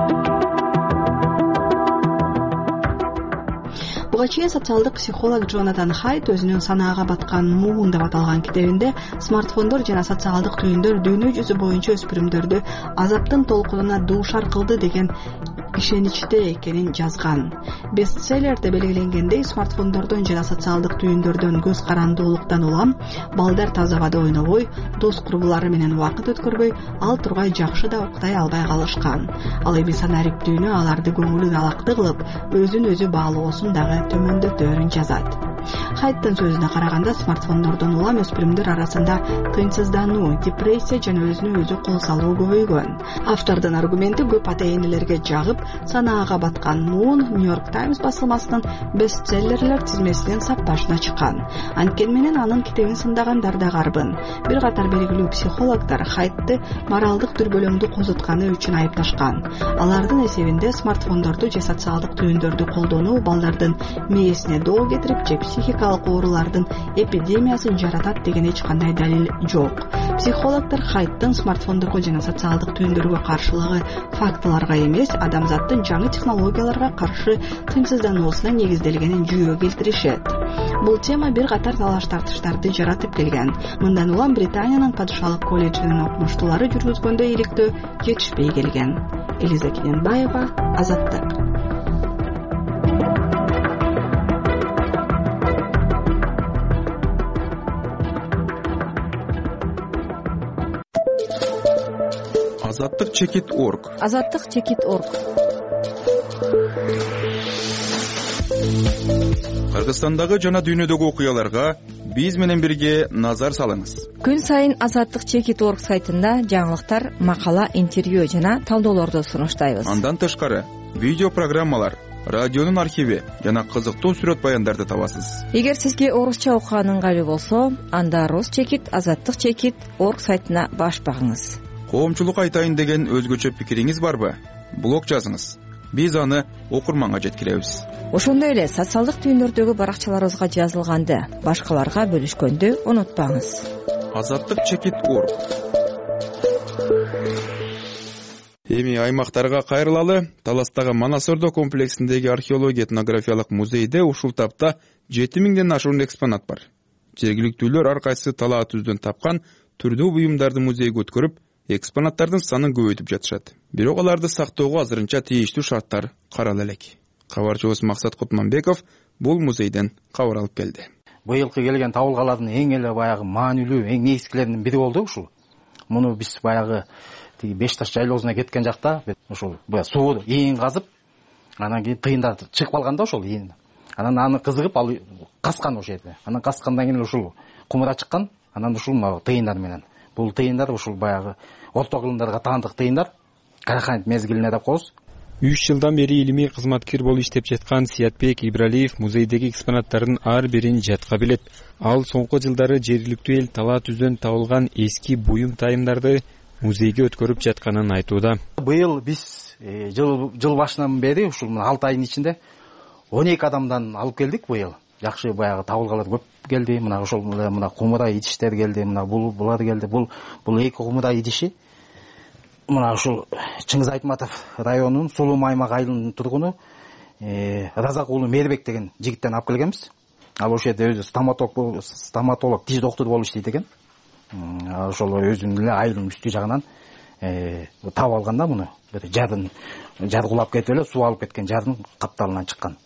Speaker 7: Буга чейин социалдык психолог Джонатан Хайт өзүнүн санаага баткан муун деп аталган китебинде смартфондор жана социалдык түйүндөр дүйнө жүзү боюнча өспүрүмдөрдү азаптын толкунуна дуушар кылды деген ишеничте экенин жазган. Бестселлерде белгиленгендей, смартфондордон жана социалдык түйүндөрдөн көз карандуулуктан улам балдар таза абада ойнобой, дос курбулары менен убакыт өткөрбөй, ал тургай жакшы да уктай албай калышкан. Ал эми санариптүүнү аларды көңүлү алакты кылып, өзүн өзү баалоосун дагы төмөндөтөөрүн жазат. Хайттын сөзүнө караганда, смартфондордон улам өспүрүмдөр арасында тынчсыздануу, депрессия жана өзүнө өзү кол салуу көбөйгөн. Автордун аргументи көп ата-энелерге жагып, санаага баткан муун Нью-Йорк Таймс басылмасынын бестселлерлер тизмесинен сапташына чыккан. Анткени менен анын китебин сындагандар да карбын. Бир катар белгилүү психологдор Хайтты моралдык дүрбөлөңдү козутканы үчүн айыпташкан. Алардын эсебинде смартфондорду же социалдык түйүндөрдү колдонуу балдардын мээсине доо кетирип же психикалык оорулардын эпидемиясын жаратат деген эч кандай далил жок. Психологдор Хайттын смартфондорго жана социалдык түйүндөргө каршылыгы фактыларга эмес, адамзаттын жаңы технологияларга каршы тынчсыздануусуна негизделгенин жүйө келтиришет. Бул тема бир катар талаш тартыштарды жаратып келген. Мындан улам Британиянын падышалык колледжинин окумуштуулары жүргүзгөндө иликтөө жетишпей келген. Элиза Кененбаева, Азаттык.
Speaker 2: Азаттык чекит орг.
Speaker 1: Азаттык чекит орг.
Speaker 2: Кыргызстандагы жана дүйнөдөгү окуяларга биз менен бирге назар салыңыз.
Speaker 1: Күн сайын Азаттык чекит орг сайтында жаңылыктар, макала, интервью жана талдоолорду сунуштайбыз.
Speaker 2: Андан тышкары видео программалар, радионун архиви жана кызыктуу сүрөт баяндарды табасыз.
Speaker 1: Эгер сизге орусча окуган ыңгайлуу болсо, анда рус чекит азаттык чекит орг сайтына баш багыңыз.
Speaker 2: Коомчулук айтайын деген өзгөчө пикириңиз барбы? Блог жазыңыз. Биз аны окурманга жеткиребиз.
Speaker 1: Ошондой эле социалдык түйүндөрдөгү баракчаларыбызга жазылганды башкаларга бөлүшкөндү унутпаңыз.
Speaker 2: Азаттык чекит орг. Эми аймактарга кайрылалы. Таластагы Манас-Ордо комплексиндеги археология этнографиялык музейде ушул тапта жети миңден ашуун экспонат бар. Жергиликтүүлөр ар кайсы талаа түздөн тапкан түрдүү буюмдарды музейге өткөрүп, экспонаттардын санын көбөйтүп жатышат. Бирок аларды сактоого азырынча тийиштүү шарттар карала элек. Кабарчыбыз Максат Кутманбеков бул музейден кабар алып келди.
Speaker 9: Быйылкы келген табылгалардын эң эле баягы маанилүү, эң негизгилеринин бири болду ушул. Муну биз баягы тиги беш таш жайлоосуна кеткен жакта ошол баягы суу ийин казып, анан кийин тыйында чыгып калган да ошол ийин. Анан аны кызыгып ал каскан ошол жерде. Анан каскандан кийин ушул кумура чыккан, анан ушул тыйындар менен. Бул тыйындар ушул баягы орто кылымдарга таандык тыйындар. Карахант мезгилине деп коебуз.
Speaker 10: үч жылдан бери илимий кызматкер болуп иштеп жаткан Сиятбек Ибралиев музейдеги экспонаттардын ар бирин жатка билет. Ал соңку жылдары жергиликтүү эл талаа түздөн табылган эски буюм тайымдарды музейге өткөрүп жатканын айтууда.
Speaker 9: Быйыл биз жыл жыл башынан бери ушул алты айдын ичинде он эки адамдан алып келдик быйыл. Жакшы баягы табылгалар көп келди. Мына ошол мына кумура идиштер келди, мына бул булар келди. Бул бул эки кумура идиши. Мына ушул Чыңгыз Айтматов районунун Сулуу аймак айылынын тургуну Разак уулу Мербек деген жигиттен алып келгенбиз. Ал ошол жерде өзү стоматолог, стоматолог, тиш доктуру болуп иштейт экен. Ошол өзүнүн эле айылынын үстү жагынан таап алган да муну. Жардын жар кулап кетип эле суу алып кеткен жардын капталынан чыккан.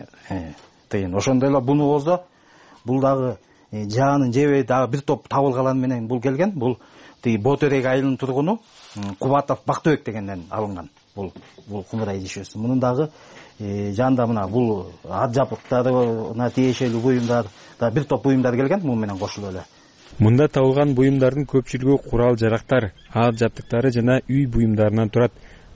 Speaker 9: Тыйын. Ошондой эле буну болсо, бул дагы жаанын жебей дагы бир топ табылгалар менен бул келген. Бул тиги Ботөрек айылынын тургуну Кубатов Бактыбек дегенден алынган. Бул бул кумура идиши. Мунун дагы жанда мына бул ат жабдыктарына тиешелүү буюмдар да бир топ буюмдар келген муну менен кошулуп эле.
Speaker 10: Мында табылган буюмдардын көпчүлүгү курал жарактар, ат жабдыктары жана үй буюмдарынан турат.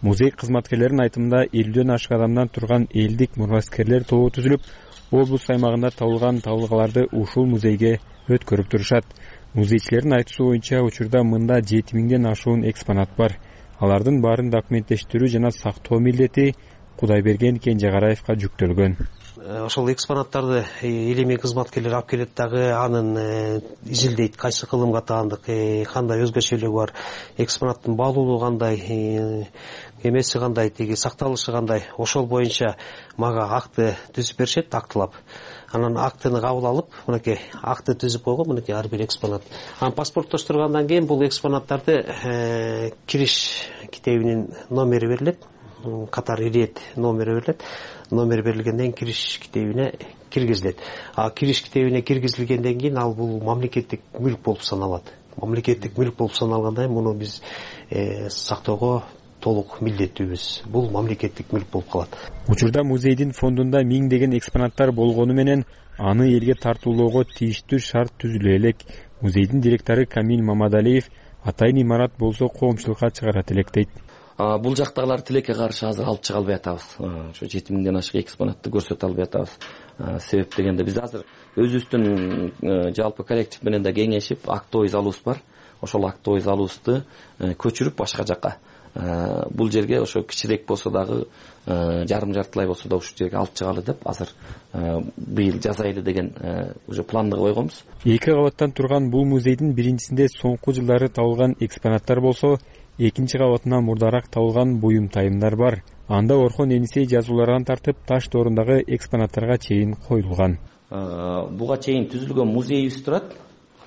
Speaker 10: музей кызматкерлеринин айтымында элүүдөн ашык адамдан турган элдик мураскерлер тобу түзүлүп, облус аймагында табылган табылгаларды ушул музейге өткөрүп турушат. Музейчилердин айтуусу боюнча учурда мында жети миңден ашуун экспонат бар. Алардын баарын документтештирүү жана сактоо милдети Кудайберген Кенжегараевка жүктөлгөн.
Speaker 11: Ошол экспонаттарды эл эмгек кызматкерлери алып келет дагы анын изилдейт, кайсы кылымга таандык, кандай өзгөчөлүгү бар, экспонаттын баалуулугу кандай, эмеси кандай, тиги сакталышы кандай, ошол боюнча мага акты түзүп беришет, актылап. Анан актыны кабыл алып, мынакей акты түзүп койгон, мынакей ар бир экспонат. Анан паспорттоштургандан кийин бул экспонаттарды кириш китебинин номери берилет, катар ирет номери берилет. Номер берилгенден кийин кириш китебине киргизилет. А кириш китебине киргизилгенден кийин ал бул мамлекеттик мүлк болуп саналат. Мамлекеттик мүлк болуп саналганда муну биз сактоого толук милдеттүүбүз. Бул мамлекеттик мүлк болуп калат.
Speaker 10: Учурда музейдин фондунда миңдеген экспонаттар болгону менен аны элге тартуулоого тийиштүү шарт түзүлө элек. Музейдин директору Камил Мамадалиев атайын имарат болсо коомчулукка чыгарат элек дейт.
Speaker 12: Бул жактагылар тилекке каршы азыр алып чыга албай атабыз. Ошо жети миңден ашык экспонатты көрсөтө албай атабыз. Себеп дегенде биз азыр өзүбүздүн жалпы коллектив менен да кеңешип, актовый залубуз бар. Ошол актовый залубузду көчүрүп башка жакка, бул жерге ошо кичирээк болсо дагы жарым жартылай болсо да ушул жерге алып чыгалы деп азыр быйыл жазайлы деген уже планды койгонбуз.
Speaker 10: Эки кабаттан турган бул музейдин биринчисинде соңку жылдары табылган экспонаттар болсо, экинчи кабатынан мурдараак табылган буюм тайымдар бар. Анда Орхон Энисей жазуулардан тартып таш доорундагы экспонаттарга чейин коюлган.
Speaker 12: Буга чейин түзүлгөн музейибиз турат.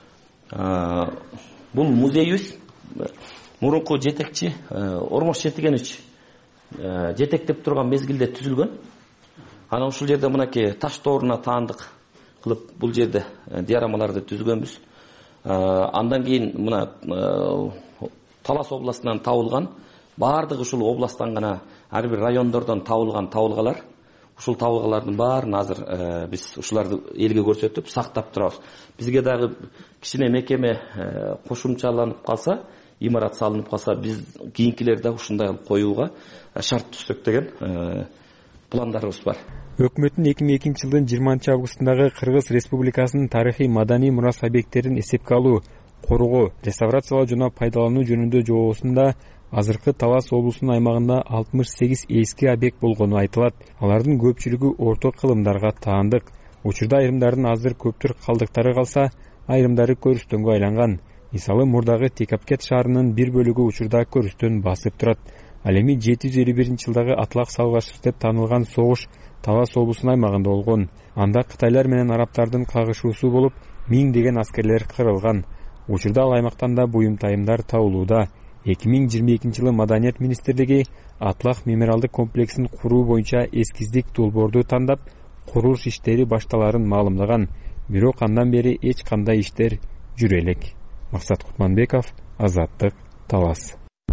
Speaker 12: Бул музейибиз мурунку жетекчи Ормош Четигенович жетектеп турган мезгилде түзүлгөн. Анан ушул жерде мынакей таш дооруна таандык кылып бул жерде диорамаларды түзгөнбүз. Андан кийин мына Талас областынан табылган, бардыгы ушул областтан гана ар бир райондордон табылган табылгалар. Ушул табылгалардын баарын азыр биз ушуларды элге көрсөтүп, сактап турабыз. Бизге дагы кичине мекеме кошумчаланып калса, имарат салынып калса, биз кийинкилерде ушундай кылып коюуга шарт түзсөк деген пландарыбыз бар.
Speaker 10: Өкмөттүн эки миң экинчи жылдын жыйырманчы августундагы Кыргыз Республикасынын тарыхый маданий мурас объекттерин эсепке алуу, коргоо, реставрациялоо жана пайдалануу жөнүндө жобосунда азыркы Талас облусунун аймагында алтымыш сегиз эски объект болгону айтылат. Алардын көпчүлүгү орто кылымдарга таандык. Учурда айрымдардын азыр көптүр калдыктары калса, айрымдары көрүстөнгө айланган. Мисалы, мурдагы Текапкет шаарынын бир бөлүгү учурда көрүстөн басып турат. Ал эми жети жүз элүү биринчи жылдагы Атлак салгачы деп таанылган согуш Талас облусунун аймагында болгон. Анда кытайлар менен арабтардын кагышуусу болуп, миңдеген аскерлер кырылган. Учурда ал аймактан да буюм тайымдар табылууда. эки миң жыйырма экинчи жылы Маданият министрлиги Атлах мемориалдык комплексин куруу боюнча эскиздик долбоорду тандап, курулуш иштери башталарын маалымдаган. Бирок андан бери эч кандай иштер жүрө элек. Максат Кутманбеков, Азаттык, Талас.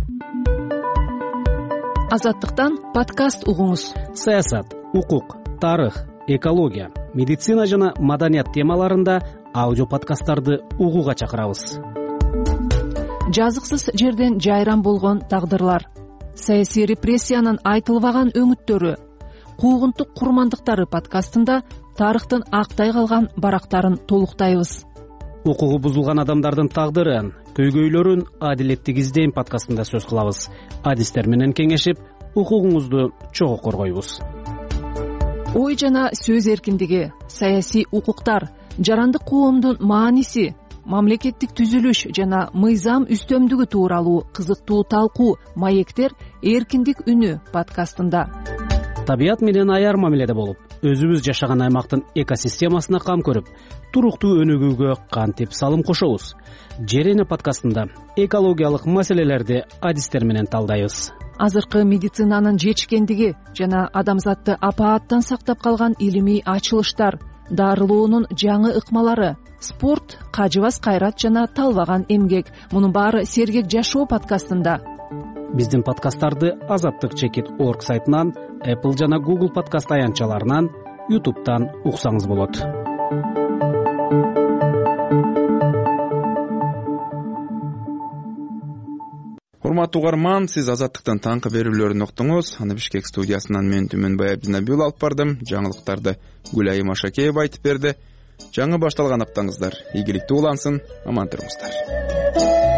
Speaker 1: Азаттыктан подкаст угуңуз.
Speaker 13: Саясат, укук, тарых, экология, медицина жана маданият темаларында аудио подкасттарды угууга чакырабыз.
Speaker 1: Жазыксыз жерден жайран болгон тагдырлар, саясий репрессиянын айтылбаган өңүттөрү, куугунтук курмандыктары подкастында тарыхтын актай калган барактарын толуктайбыз.
Speaker 13: Укугу бузулган адамдардын тагдырын, көйгөйлөрүн адилеттик издейм подкастында сөз кылабыз. Адистер менен кеңешип, укугуңузду чогуу коргойбуз.
Speaker 1: Ой жана сөз эркиндиги, саясий укуктар, жарандык коомдун мааниси, мамлекеттик түзүлүш жана мыйзам үстөмдүгү тууралуу кызыктуу талкуу маектер эркиндик үнү подкастында.
Speaker 13: Табият менен аяр мамиледе болуп, өзүбүз жашаган аймактын экосистемасына кам көрүп, туруктуу өнүгүүгө кантип салым кошобуз? Жерене подкастында экологиялык маселелерди адистер менен талдайбыз.
Speaker 1: Азыркы медицинанын жетишкендиги жана адамзатты апааттан сактап калган илимий ачылыштар, дарылоонун жаңы ыкмалары, спорт, кажыбас кайрат жана талбаган эмгек. Мунун баары Сергек жашоо подкастында.
Speaker 13: Биздин подкасттарды азаттык чекит орг сайтынан, Apple жана Google подкаст аянтчаларынан, YouTube'дан уксаңыз болот.
Speaker 2: урматтуу угарман, сиз Азаттыктын таңкы берүүлөрүн уктуңуз. Аны Бишкек студиясынан мен Түмөнбай Абдинабил алып бардым. Жаңылыктарды Гүлайым Ашакеева айтып берди. Жаңы башталган аптаңыздар ийгиликтүү улансын, аман туруңуздар.